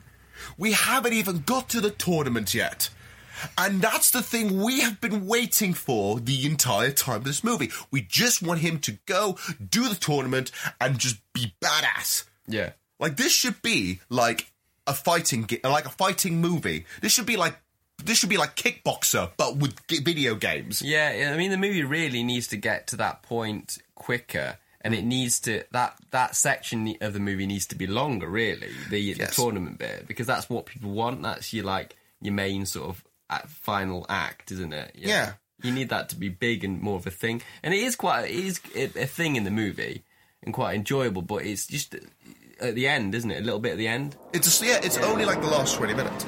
We haven't even got to the tournament yet. And that's the thing we have been waiting for the entire time of this movie. We just want him to go, do the tournament, and just be badass. Yeah. Like, this should be like a fighting, ge- like a fighting movie. This should be like, this should be like Kickboxer, but with g- video games. Yeah, yeah, I mean, the movie really needs to get to that point quicker. And it needs to, that that section of the movie needs to be longer, really, the, Yes. the tournament bit, because that's what people want. That's your, like, your main sort of act, final act, isn't it? Yeah. You need that to be big and more of a thing. And it is quite, it is a a thing in the movie and quite enjoyable, but it's just at the end, isn't it? A little bit at the end. It's a, yeah, it's only like the last twenty minutes.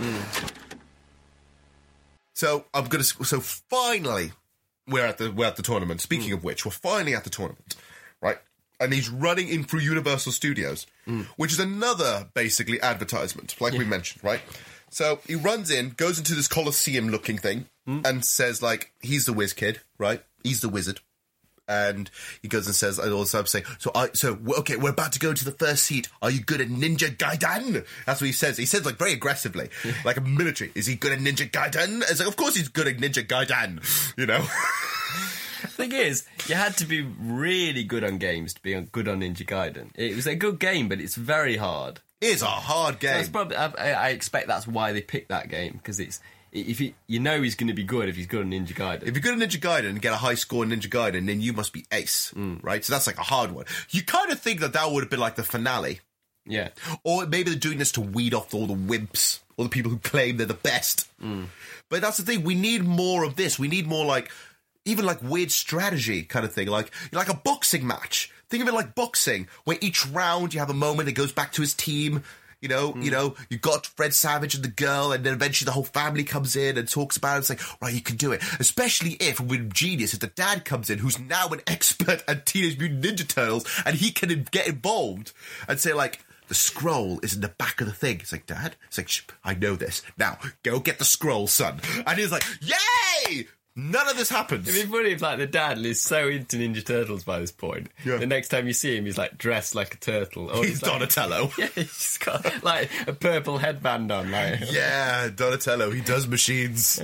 So I'm gonna. So finally, we're at the we're at the tournament. Speaking of which, we're finally at the tournament, right? And he's running in through Universal Studios, which is another basically advertisement, like we mentioned, right? So he runs in, goes into this Colosseum-looking thing, and says like he's the whiz kid, right? He's the wizard. And he goes and says, I also say, so I, so okay, we're about to go to the first seat. Are you good at Ninja Gaiden? That's what he says. He says like very aggressively, like a military. Is he good at Ninja Gaiden? It's like, of course he's good at Ninja Gaiden. You know. Thing is, you had to be really good on games to be on, good on Ninja Gaiden. It was a good game, but it's very hard. It is a hard game. That's probably, I, I expect that's why they picked that game, because it's if you you know he's going to be good if he's good on Ninja Gaiden. If you're good at Ninja Gaiden and get a high score in Ninja Gaiden, then you must be ace, right? So that's like a hard one. You kind of think that that would have been like the finale. Yeah. Or maybe they're doing this to weed off all the wimps, all the people who claim they're the best. Mm. But that's the thing, we need more of this. We need more like, even like weird strategy kind of thing, like like a boxing match. Think of it like boxing, where each round you have a moment that goes back to his team. You know, mm. you know, you got Fred Savage and the girl, and then eventually the whole family comes in and talks about it. It's like, right, you can do it. Especially if, with Genius, if the dad comes in, who's now an expert at Teenage Mutant Ninja Turtles, and he can get involved and say, like, the scroll is in the back of the thing. It's like, Dad? It's like, Shh, I know this. Now, go get the scroll, son. And he's like, yay! None of this happens. It'd be funny if, like, the dad is so into Ninja Turtles by this point. Yeah. The next time you see him, he's, like, dressed like a turtle. Or he's like, Donatello. Yeah, he's got, like, a purple headband on. Like. Yeah, Donatello. He does machines.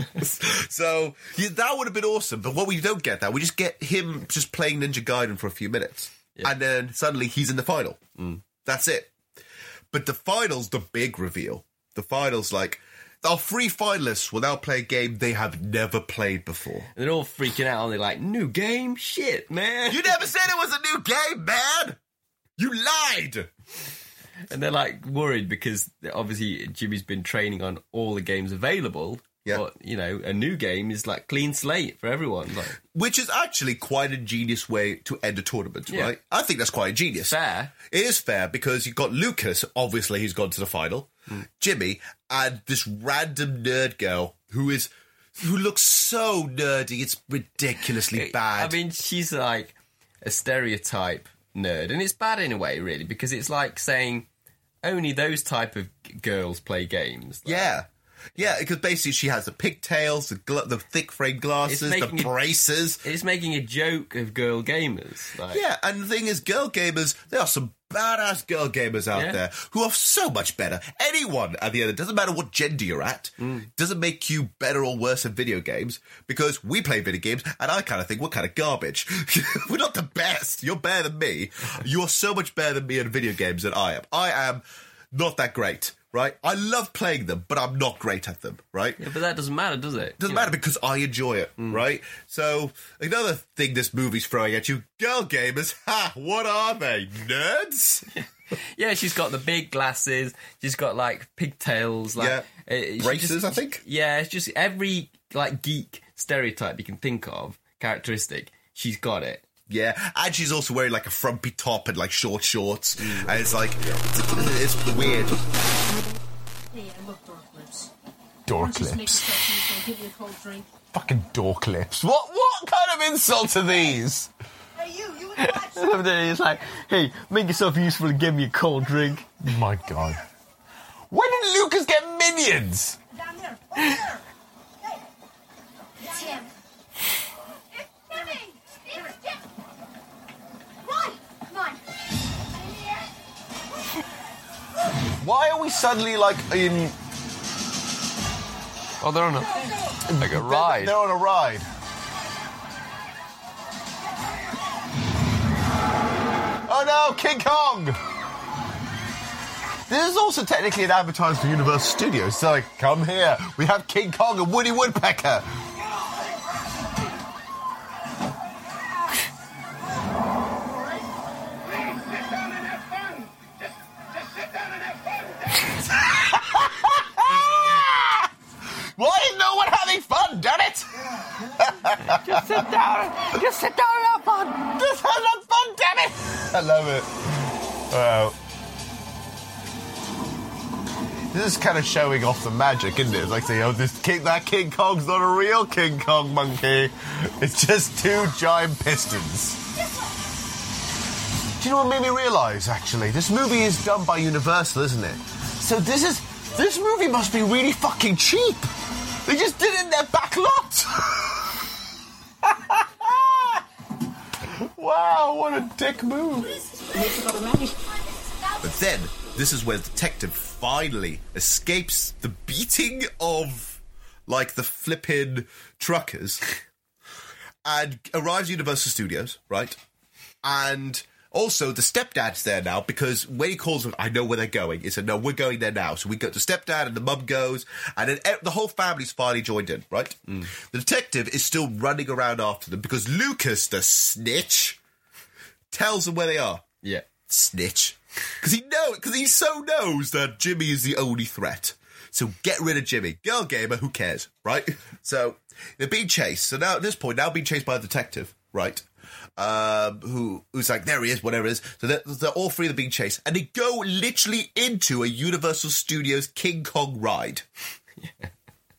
So, yeah, that would have been awesome. But what we don't get that, we just get him just playing Ninja Gaiden for a few minutes. Yeah. And then suddenly he's in the final. Mm. That's it. But the final's the big reveal. The final's like... Our three finalists will now play a game they have never played before. And they're all freaking out, and they're like, new game? Shit, man. You never said it was a new game, man! You lied! And they're, like, worried because, obviously, Jimmy's been training on all the games available. Yeah. But, you know, a new game is, like, clean slate for everyone. Like. Which is actually quite an ingenious way to end a tournament, yeah. right? I think that's quite ingenious. Fair. It is fair, because you've got Lucas, obviously, who's gone to the final, mm. Jimmy, and this random nerd girl who is... who looks so nerdy, it's ridiculously bad. I mean, she's, like, a stereotype nerd, and it's bad in a way, really, because it's like saying only those type of girls play games. Like. Yeah. Yeah, because basically she has the pigtails, the, gl- the thick frame glasses, the braces. A, it's making a joke of girl gamers. Like. Yeah, and the thing is, girl gamers, there are some badass girl gamers out yeah. there who are so much better. Anyone at the end, it doesn't matter what gender you're at, mm. doesn't make you better or worse at video games, because we play video games, and I kind of think we're kind of garbage. We're not the best. You're better than me. You're so much better than me in video games than I am. I am not that great. Right? I love playing them, but I'm not great at them, right? Yeah, but that doesn't matter, does it? Doesn't you matter know. Because I enjoy it, mm. right? So, another thing this movie's throwing at you, girl gamers, ha, what are they? Nerds? Yeah, she's got the big glasses, she's got, like, pigtails, like... Yeah, uh, braces, just, I think? Yeah, it's just every, like, geek stereotype you can think of, characteristic, she's got it. Yeah, and she's also wearing, like, a frumpy top and, like, short shorts. Mm. And it's, like, it's, it's weird. Hey, I love Dork Lips. Dork Lips. Give you a cold drink. Fucking Dork Lips. What, what kind of insults are these? Hey, you, you in the watch. It's like, hey, make yourself useful and give me a cold drink. My God. When did Lucas get minions? Down there, over there. Hey, Tim. It's Jimmy! It's Jimmy! Run! Come on. Why are we suddenly, like, in... Oh, they're on a... like a ride. They're, they're on a ride. Oh, no, King Kong! This is also technically an advertisement for Universal Studios. It's like, come here, we have King Kong and Woody Woodpecker. Why is no one having fun, damn it? Just sit down. Just sit down and have fun. Just have some fun, damn it. I love it. Wow. This is kind of showing off the magic, isn't it? It's like saying, oh, this king, that King Kong's not a real King Kong monkey. It's just two giant pistons. Do you know what made me realise, actually? This movie is done by Universal, isn't it? So this is... This movie must be really fucking cheap. They just did it in their back lot. Wow, what a dick move. But then, this is where the detective finally escapes the beating of, like, the flippin' truckers and arrives at Universal Studios, right? And... also, the stepdad's there now, because when he calls them, I know where they're going. He said, no, we're going there now. So we go to stepdad, and the mum goes, and then the whole family's finally joined in, right? Mm. The detective is still running around after them, because Lucas, the snitch, tells them where they are. Yeah. Snitch. Because he know, because he so knows that Jimmy is the only threat. So get rid of Jimmy. Girl gamer, who cares, right? So they're being chased. So now at this point, now being chased by a detective, right? Um, who who's like, there he is, whatever it is. So they're, they're all three of them being chased, and they go literally into a Universal Studios King Kong ride. yeah.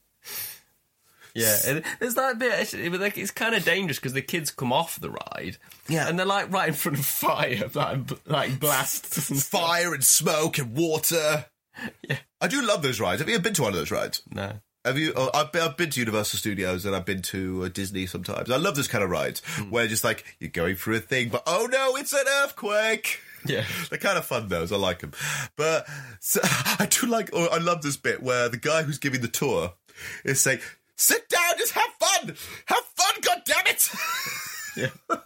Yeah, and there's that bit, actually, but like, it's kind of dangerous because the kids come off the ride, yeah, and they're like right in front of fire, like, like blasts, and fire and smoke and water. Yeah, I do love those rides. Have you ever been to one of those rides? No. Have you? Oh, I've, been, I've been to Universal Studios and I've been to uh, Disney sometimes. I love those kind of rides mm. where just like you're going through a thing, but oh no, it's an earthquake. Yeah, they're kind of fun, those. I like them. But so, I do like, or I love this bit where the guy who's giving the tour is saying, sit down, just have fun! Have fun, goddammit! Yeah.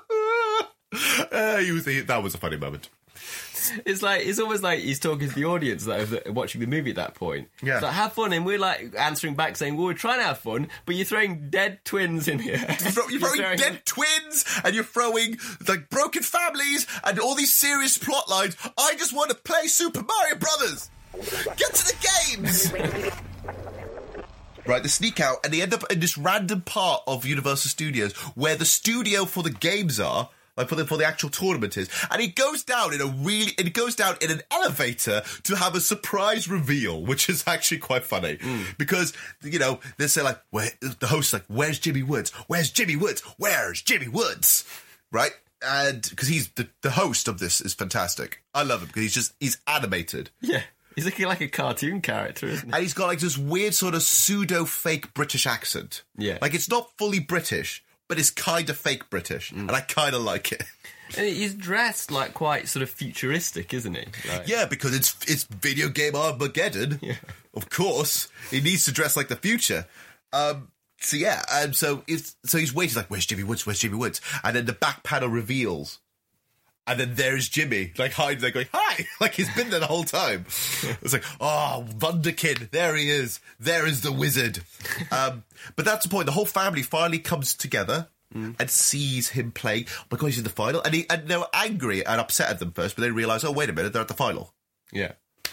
uh, he was, he, that was a funny moment. It's like, it's almost like he's talking to the audience that are watching the movie at that point. Yeah. It's like, have fun, and we're like answering back saying, well, we're trying to have fun, but you're throwing dead twins in here. You're, throw, you're, you're throwing, throwing dead twins, and you're throwing, like, broken families, and all these serious plot lines. I just want to play Super Mario Brothers! Get to the games! Right, they sneak out, and they end up in this random part of Universal Studios where the studio for the games are, like for the for the actual tournament is, and he goes down in a really, it goes down in an elevator to have a surprise reveal, which is actually quite funny mm. because you know they say like, where the host's like, "Where's Jimmy Woods? Where's Jimmy Woods? Where's Jimmy Woods?" Right, and because he's the the host of this is fantastic. I love him because he's just he's animated. Yeah. He's looking like a cartoon character, isn't he? And he's got like this weird sort of pseudo-fake British accent. Yeah. Like it's not fully British, but it's kind of fake British. Mm. And I kind of like it. And he's dressed like quite sort of futuristic, isn't he? Like... Yeah, because it's it's video game Armageddon. Yeah. Of course. He needs to dress like the future. Um, so yeah, um, so, it's, so he's waiting like, where's Jimmy Woods? Where's Jimmy Woods? And then the back panel reveals... And then there's Jimmy, like, hiding there going, hi! Like, he's been there the whole time. It's like, oh, Wunderkind, there he is. There is the wizard. Um, but that's the point. The whole family finally comes together mm. and sees him play. Oh my God, he's in the final. And, he, and they were angry and upset at them first, but they realise, oh, wait a minute, they're at the final. Yeah.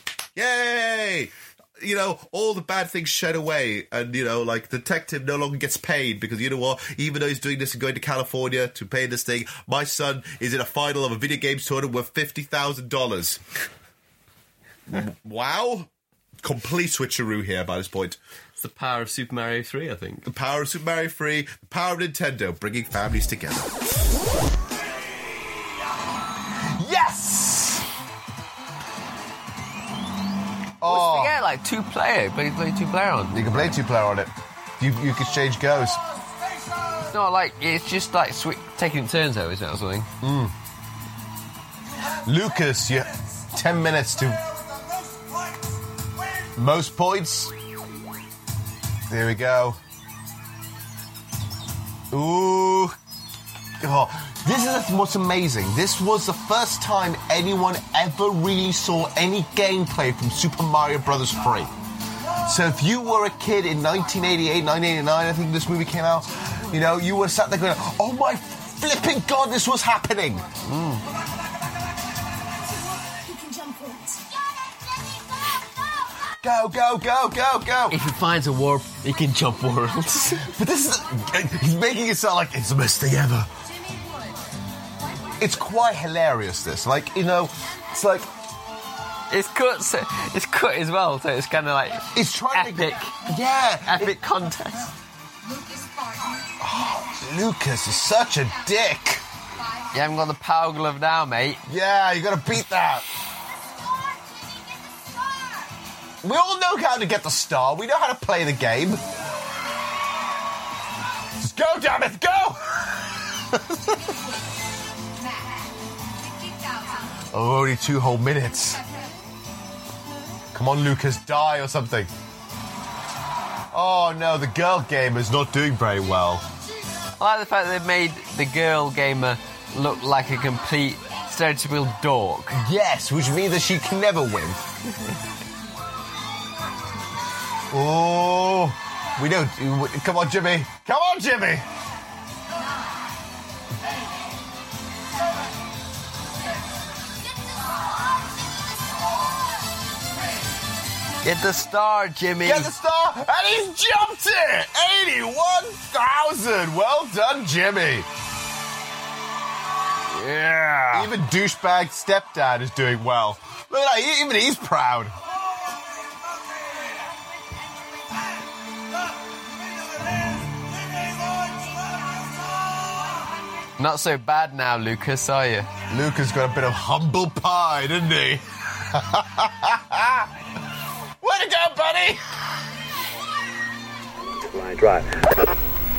Yay! You know, all the bad things shed away, and, you know, like, the detective no longer gets paid because, you know what, even though he's doing this and going to California to pay this thing, my son is in a final of a video games tournament worth fifty thousand dollars. Wow. Complete switcheroo here by this point. It's the power of Super Mario three, I think. The power of Super Mario three, the power of Nintendo, bringing families together. Yes! Oh, forget like two player, but you play two player on. You can play two player on it. You you can change goes. No, like it's just like sw- taking turns though, isn't it, or something? Mm. Lucas, you ten minutes to most points. There we go. Ooh. Oh. This is what's amazing. This was the first time anyone ever really saw any gameplay from Super Mario Brothers three. So if you were a kid in nineteen eighty-eight, nineteen eighty-nine, I think this movie came out, you know, you were sat there going, oh my flipping God, this was happening. Mm. Go, go, go, go, go. If he finds a warp, he can jump worlds. But this is, he's making it sound like it's the best thing ever. It's quite hilarious, this. Like, you know, it's like... It's cut, it's cut as well, so it's kind of like... It's trying epic. to... Epic. Yeah. Epic it, contest. Oh, Lucas is such a dick. You haven't got the power glove now, mate. Yeah, you gotta beat that. We all know how to get the star. We know how to play the game. Just go, damn it, go! Oh, only two whole minutes. Come on, Lucas, die or something. Oh no, the girl gamer's not doing very well. I like the fact that they've made the girl gamer look like a complete stereotypical dork. Yes, which means that she can never win. Oh, we don't. Come on, Jimmy. Come on, Jimmy. Get the star, Jimmy. Get the star, and he's jumped it! eighty-one thousand! Well done, Jimmy. Yeah. Even douchebag stepdad is doing well. Look at that, even he's proud. Not so bad now, Lucas, are you? Lucas got a bit of humble pie, didn't he? Way to go, buddy! Line drive.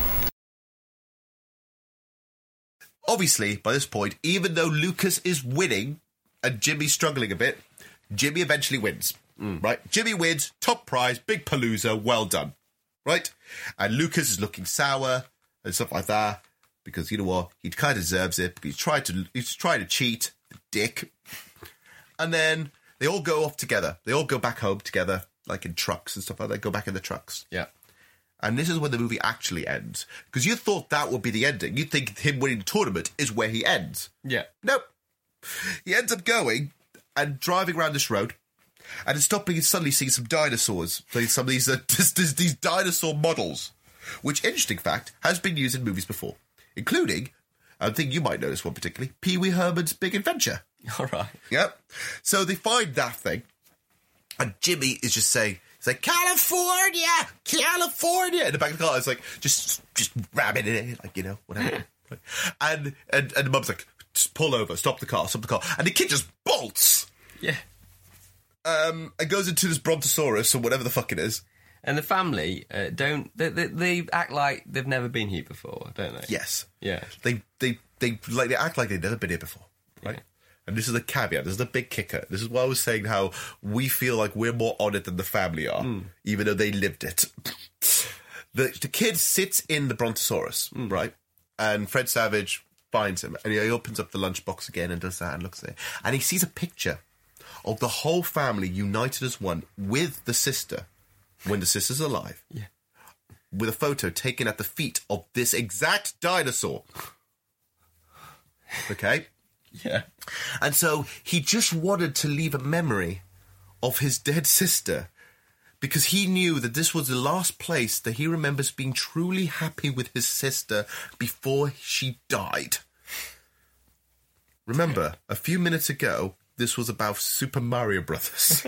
Obviously, by this point, even though Lucas is winning and Jimmy's struggling a bit, Jimmy eventually wins. Mm. Right? Jimmy wins, top prize, big palooza, well done. Right? And Lucas is looking sour and stuff like that. Because you know what, he kind of deserves it. Because he's tried to, he's tried to cheat, the dick. And then they all go off together. They all go back home together, like in trucks and stuff like that. They go back in the trucks. Yeah. And this is when the movie actually ends. Because you thought that would be the ending. You think him winning the tournament is where he ends. Yeah. Nope. He ends up going and driving around this road, and it's stopping and suddenly seeing some dinosaurs. Some of these uh, these dinosaur models, which, interesting fact, has been used in movies before. Including, I think you might know this one particularly, Pee Wee Herman's Big Adventure. All right. Yep. So they find that thing, and Jimmy is just saying, he's like, California! California! In the back of the car, it's like, just just ramming it in, like, you know, whatever. and, and and the mum's like, just pull over, stop the car, stop the car. And the kid just bolts! Yeah. Um, and goes into this Brontosaurus, or whatever the fuck it is. And the family uh, don't... They, they, they act like they've never been here before, don't they? Yes. Yeah. They they they like they act like they've never been here before, right? Yeah. And this is the caveat. This is the big kicker. This is why I was saying how we feel like we're more on it than the family are, mm. even though they lived it. the The kid sits in the Brontosaurus, mm. right? And Fred Savage finds him, and he opens up the lunchbox again and does that and looks at it, and he sees a picture of the whole family united as one with the sister. When the sister's alive, yeah, with a photo taken at the feet of this exact dinosaur. Okay? Yeah. And so he just wanted to leave a memory of his dead sister because he knew that this was the last place that he remembers being truly happy with his sister before she died. Remember, a few minutes ago, this was about Super Mario Brothers.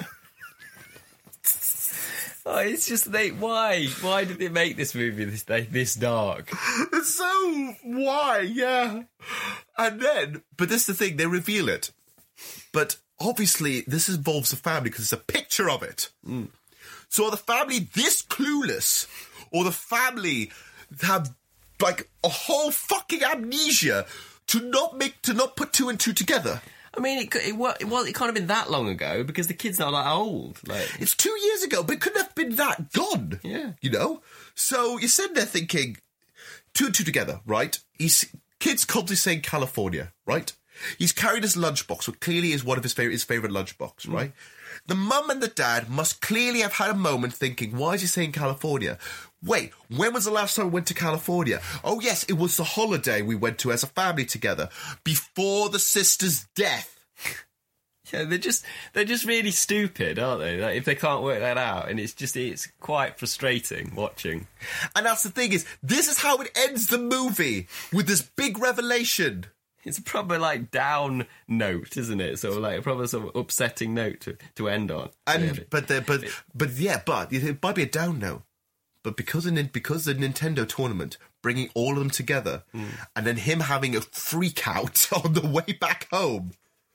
Oh, it's just they. Why? Why did they make this movie this this dark? It's so why, yeah. And then, but this is the thing, they reveal it. But obviously, this involves the family because it's a picture of it. Mm. So are the family this clueless, or the family have like a whole fucking amnesia to not make to not put two and two together? I mean, it, it, well, it can't have been that long ago because the kid's not that old. Like, it's two years ago, but it couldn't have been that gone. Yeah. You know? So you're sitting there thinking, two and two together, right? He's kid's constantly saying California, right? He's carried his lunchbox, which clearly is one of his favorite his favorite lunchbox, mm. right? The mum and the dad must clearly have had a moment thinking, why is he saying California? Wait, when was the last time we went to California? Oh, yes, it was the holiday we went to as a family together before the sister's death. Yeah, they're just they're just really stupid, aren't they? Like, if they can't work that out, and it's just it's quite frustrating watching. And that's the thing is, this is how it ends the movie with this big revelation. It's a proper like down note, isn't it? So like a proper sort of upsetting note to, to end on. And really. but the, but but yeah, but it might be a down note. But because of because the Nintendo tournament bringing all of them together, mm. and then him having a freak out on the way back home,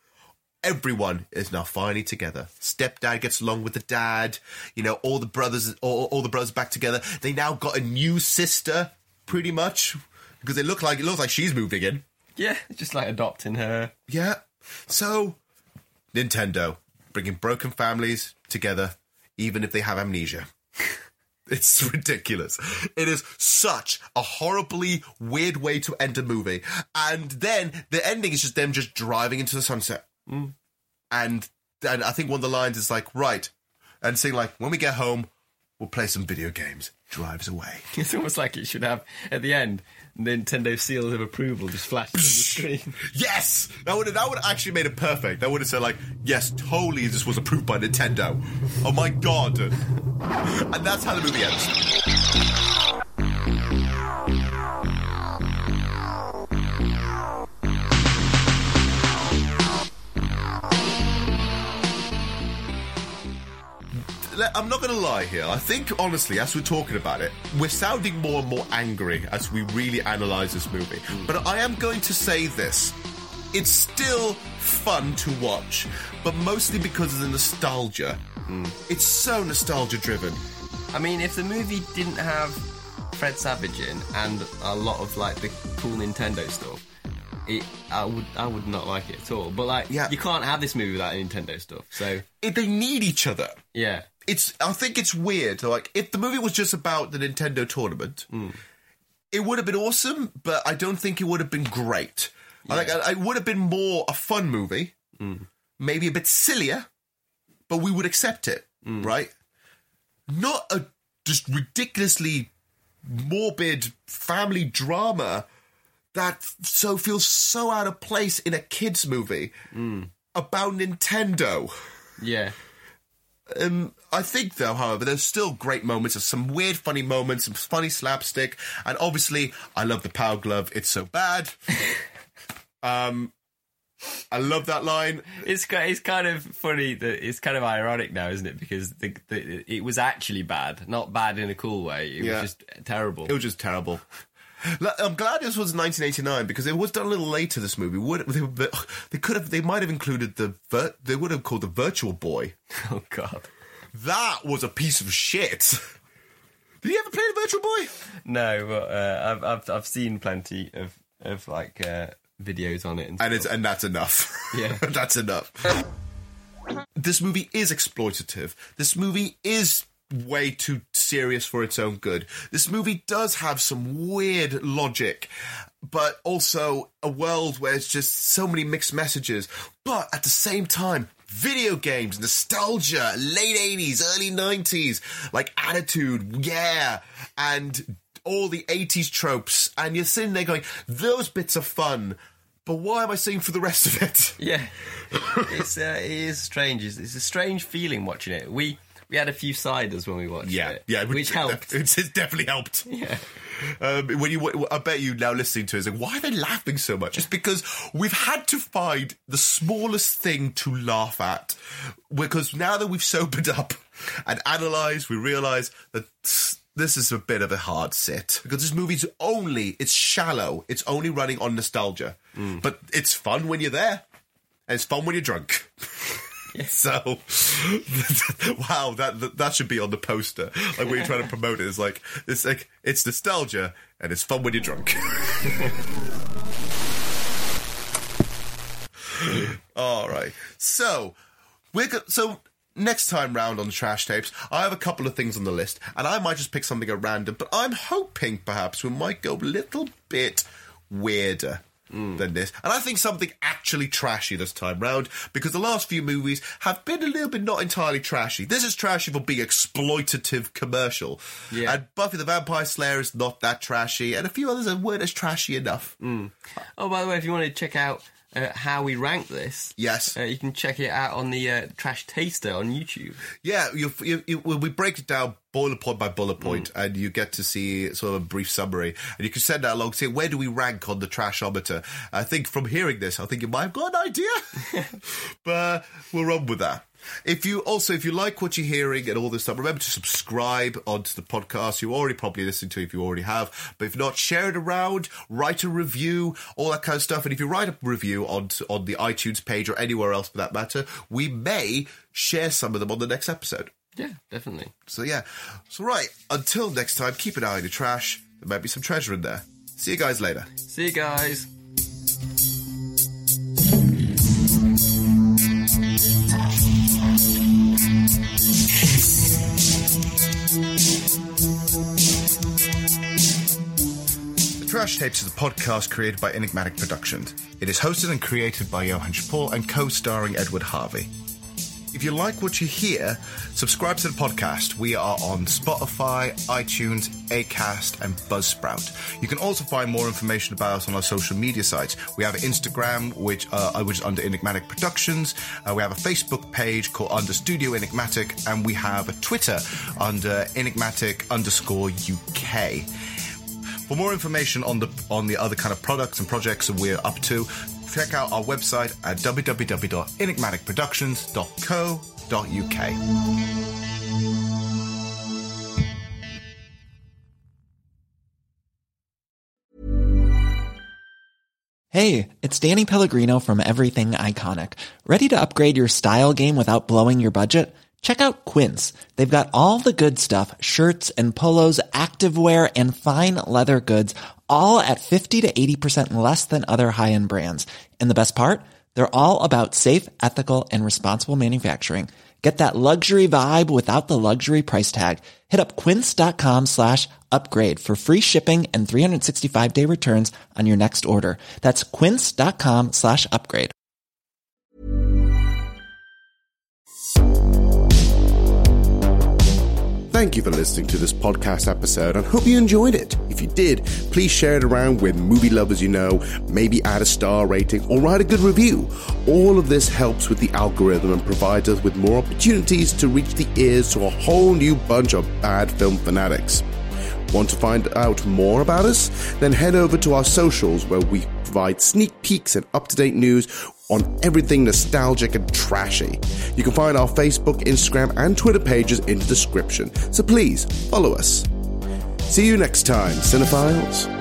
everyone is now finally together. Stepdad gets along with the dad. You know, all the brothers, all, all the brothers back together. They now got a new sister, pretty much, because it look like it looks like she's moving in. Yeah, just like adopting her. Yeah. So, Nintendo bringing broken families together, even if they have amnesia. It's ridiculous. It is such a horribly weird way to end a movie. And then the ending is just them just driving into the sunset. Mm. And and I think one of the lines is like, right, and saying like, when we get home, we'll play some video games. Drives away. It's almost like it should have, at the end, Nintendo seals of approval just flashed on the screen. Yes! That would have that would have actually made it perfect. That would have said, like, yes, totally this was approved by Nintendo. Oh my god. And that's how the movie ends. I'm not going to lie here. I think, honestly, as we're talking about it, we're sounding more and more angry as we really analyse this movie. Mm. But I am going to say this. It's still fun to watch, but mostly because of the nostalgia. Mm. It's so nostalgia-driven. I mean, if the movie didn't have Fred Savage in and a lot of, like, the cool Nintendo stuff, It, I would I would not like it at all. But, like, yeah. you can't have this movie without Nintendo stuff, so... It, they need each other. Yeah. It's. I think it's weird. Like, if the movie was just about the Nintendo tournament, mm. it would have been awesome, but I don't think it would have been great. Yeah. Like, it would have been more a fun movie, mm. maybe a bit sillier, but we would accept it, mm. right? Not a just ridiculously morbid family drama that so feels so out of place in a kids' movie mm. about Nintendo. Yeah. Um, I think, though, however, there's still great moments. There's some weird, funny moments, some funny slapstick, and obviously, I love the Power Glove. It's so bad. um, I love that line. It's it's kind of funny that it's kind of ironic now, isn't it? Because the, the, it was actually bad, not bad in a cool way. It yeah. was just terrible. It was just terrible. I'm glad this was nineteen eighty-nine because it was done a little later. This movie would they, they could have they might have included the they would have called the Virtual Boy. Oh God, that was a piece of shit. Did you ever play the Virtual Boy? No, but uh, I've I've I've seen plenty of of like uh, videos on it, and, and it's and that's enough. Yeah, that's enough. This movie is exploitative. This movie is way too serious for its own good. This movie does have some weird logic, but also a world where it's just so many mixed messages. But at the same time, video games, nostalgia, late eighties, early nineties, like attitude, yeah, and all the eighties tropes. And you're sitting there going, those bits are fun, but why am I seeing for the rest of it? Yeah, it's uh, it is strange. It's, it's a strange feeling watching it. We We had a few ciders when we watched yeah, it. Yeah, which helped. It's, it's definitely helped. Yeah. Um, when you, I bet you now listening to it is like, why are they laughing so much? It's because we've had to find the smallest thing to laugh at. Because now that we've sobered up and analysed, we realise that this is a bit of a hard sit. Because this movie's only, it's shallow. It's only running on nostalgia. Mm. But it's fun when you're there. And it's fun when you're drunk. Yeah. So, wow, that that should be on the poster. Like when you're trying to promote it, it's like it's like it's nostalgia and it's fun when you're drunk. All right, so we're go- so next time round on the Trash Tapes, I have a couple of things on the list, and I might just pick something at random. But I'm hoping perhaps we might go a little bit weirder. Mm. Than this. And I think something actually trashy this time round, because the last few movies have been a little bit not entirely trashy. This is trashy for being exploitative commercial. Yeah. And Buffy the Vampire Slayer is not that trashy, and a few others weren't as trashy enough. Mm. Oh, by the way, if you want to check out uh, how we rank this, yes, uh, you can check it out on the uh, Trash Taster on YouTube. Yeah, you, you, you, we break it down bullet point by bullet point, mm. and you get to see sort of a brief summary, and you can send that along, say, where do we rank on the Trashometer? I think from hearing this, I think you might have got an idea, but we'll run with that. If you also, if you like what you're hearing and all this stuff, remember to subscribe onto the podcast. You're already probably listening to it if you already have, but if not, share it around, write a review, all that kind of stuff. And if you write a review on on the iTunes page or anywhere else for that matter, we may share some of them on the next episode. Yeah, definitely. So yeah, so right, until next time, keep an eye on your trash. There might be some treasure in there. See you guys later. See you guys. Trash Tapes is a podcast created by Enigmatic Productions. It is hosted and created by Johan Chappell and co-starring Edward Harvey. If you like what you hear, subscribe to the podcast. We are on Spotify, iTunes, Acast, and Buzzsprout. You can also find more information about us on our social media sites. We have Instagram, which, uh, which is under Enigmatic Productions. Uh, we have a Facebook page called under Studio Enigmatic, and we have a Twitter under Enigmatic underscore U K. For more information on the on the other kind of products and projects that we're up to, check out our website at w w w dot enigmatic productions dot co dot u k. Hey, it's Danny Pellegrino from Everything Iconic. Ready to upgrade your style game without blowing your budget? Check out Quince. They've got all the good stuff, shirts and polos, activewear, and fine leather goods, all at fifty to eighty percent less than other high-end brands. And the best part? They're all about safe, ethical, and responsible manufacturing. Get that luxury vibe without the luxury price tag. Hit up quince.com slash upgrade for free shipping and three sixty-five day returns on your next order. That's quince.com slash upgrade. Thank you for listening to this podcast episode and hope you enjoyed it. If you did, please share it around with movie lovers you know, maybe add a star rating or write a good review. All of this helps with the algorithm and provides us with more opportunities to reach the ears to a whole new bunch of bad film fanatics. Want to find out more about us? Then head over to our socials where we provide sneak peeks and up-to-date news on everything nostalgic and trashy. You can find our Facebook, Instagram, and Twitter pages in the description, so please follow us. See you next time, cinephiles.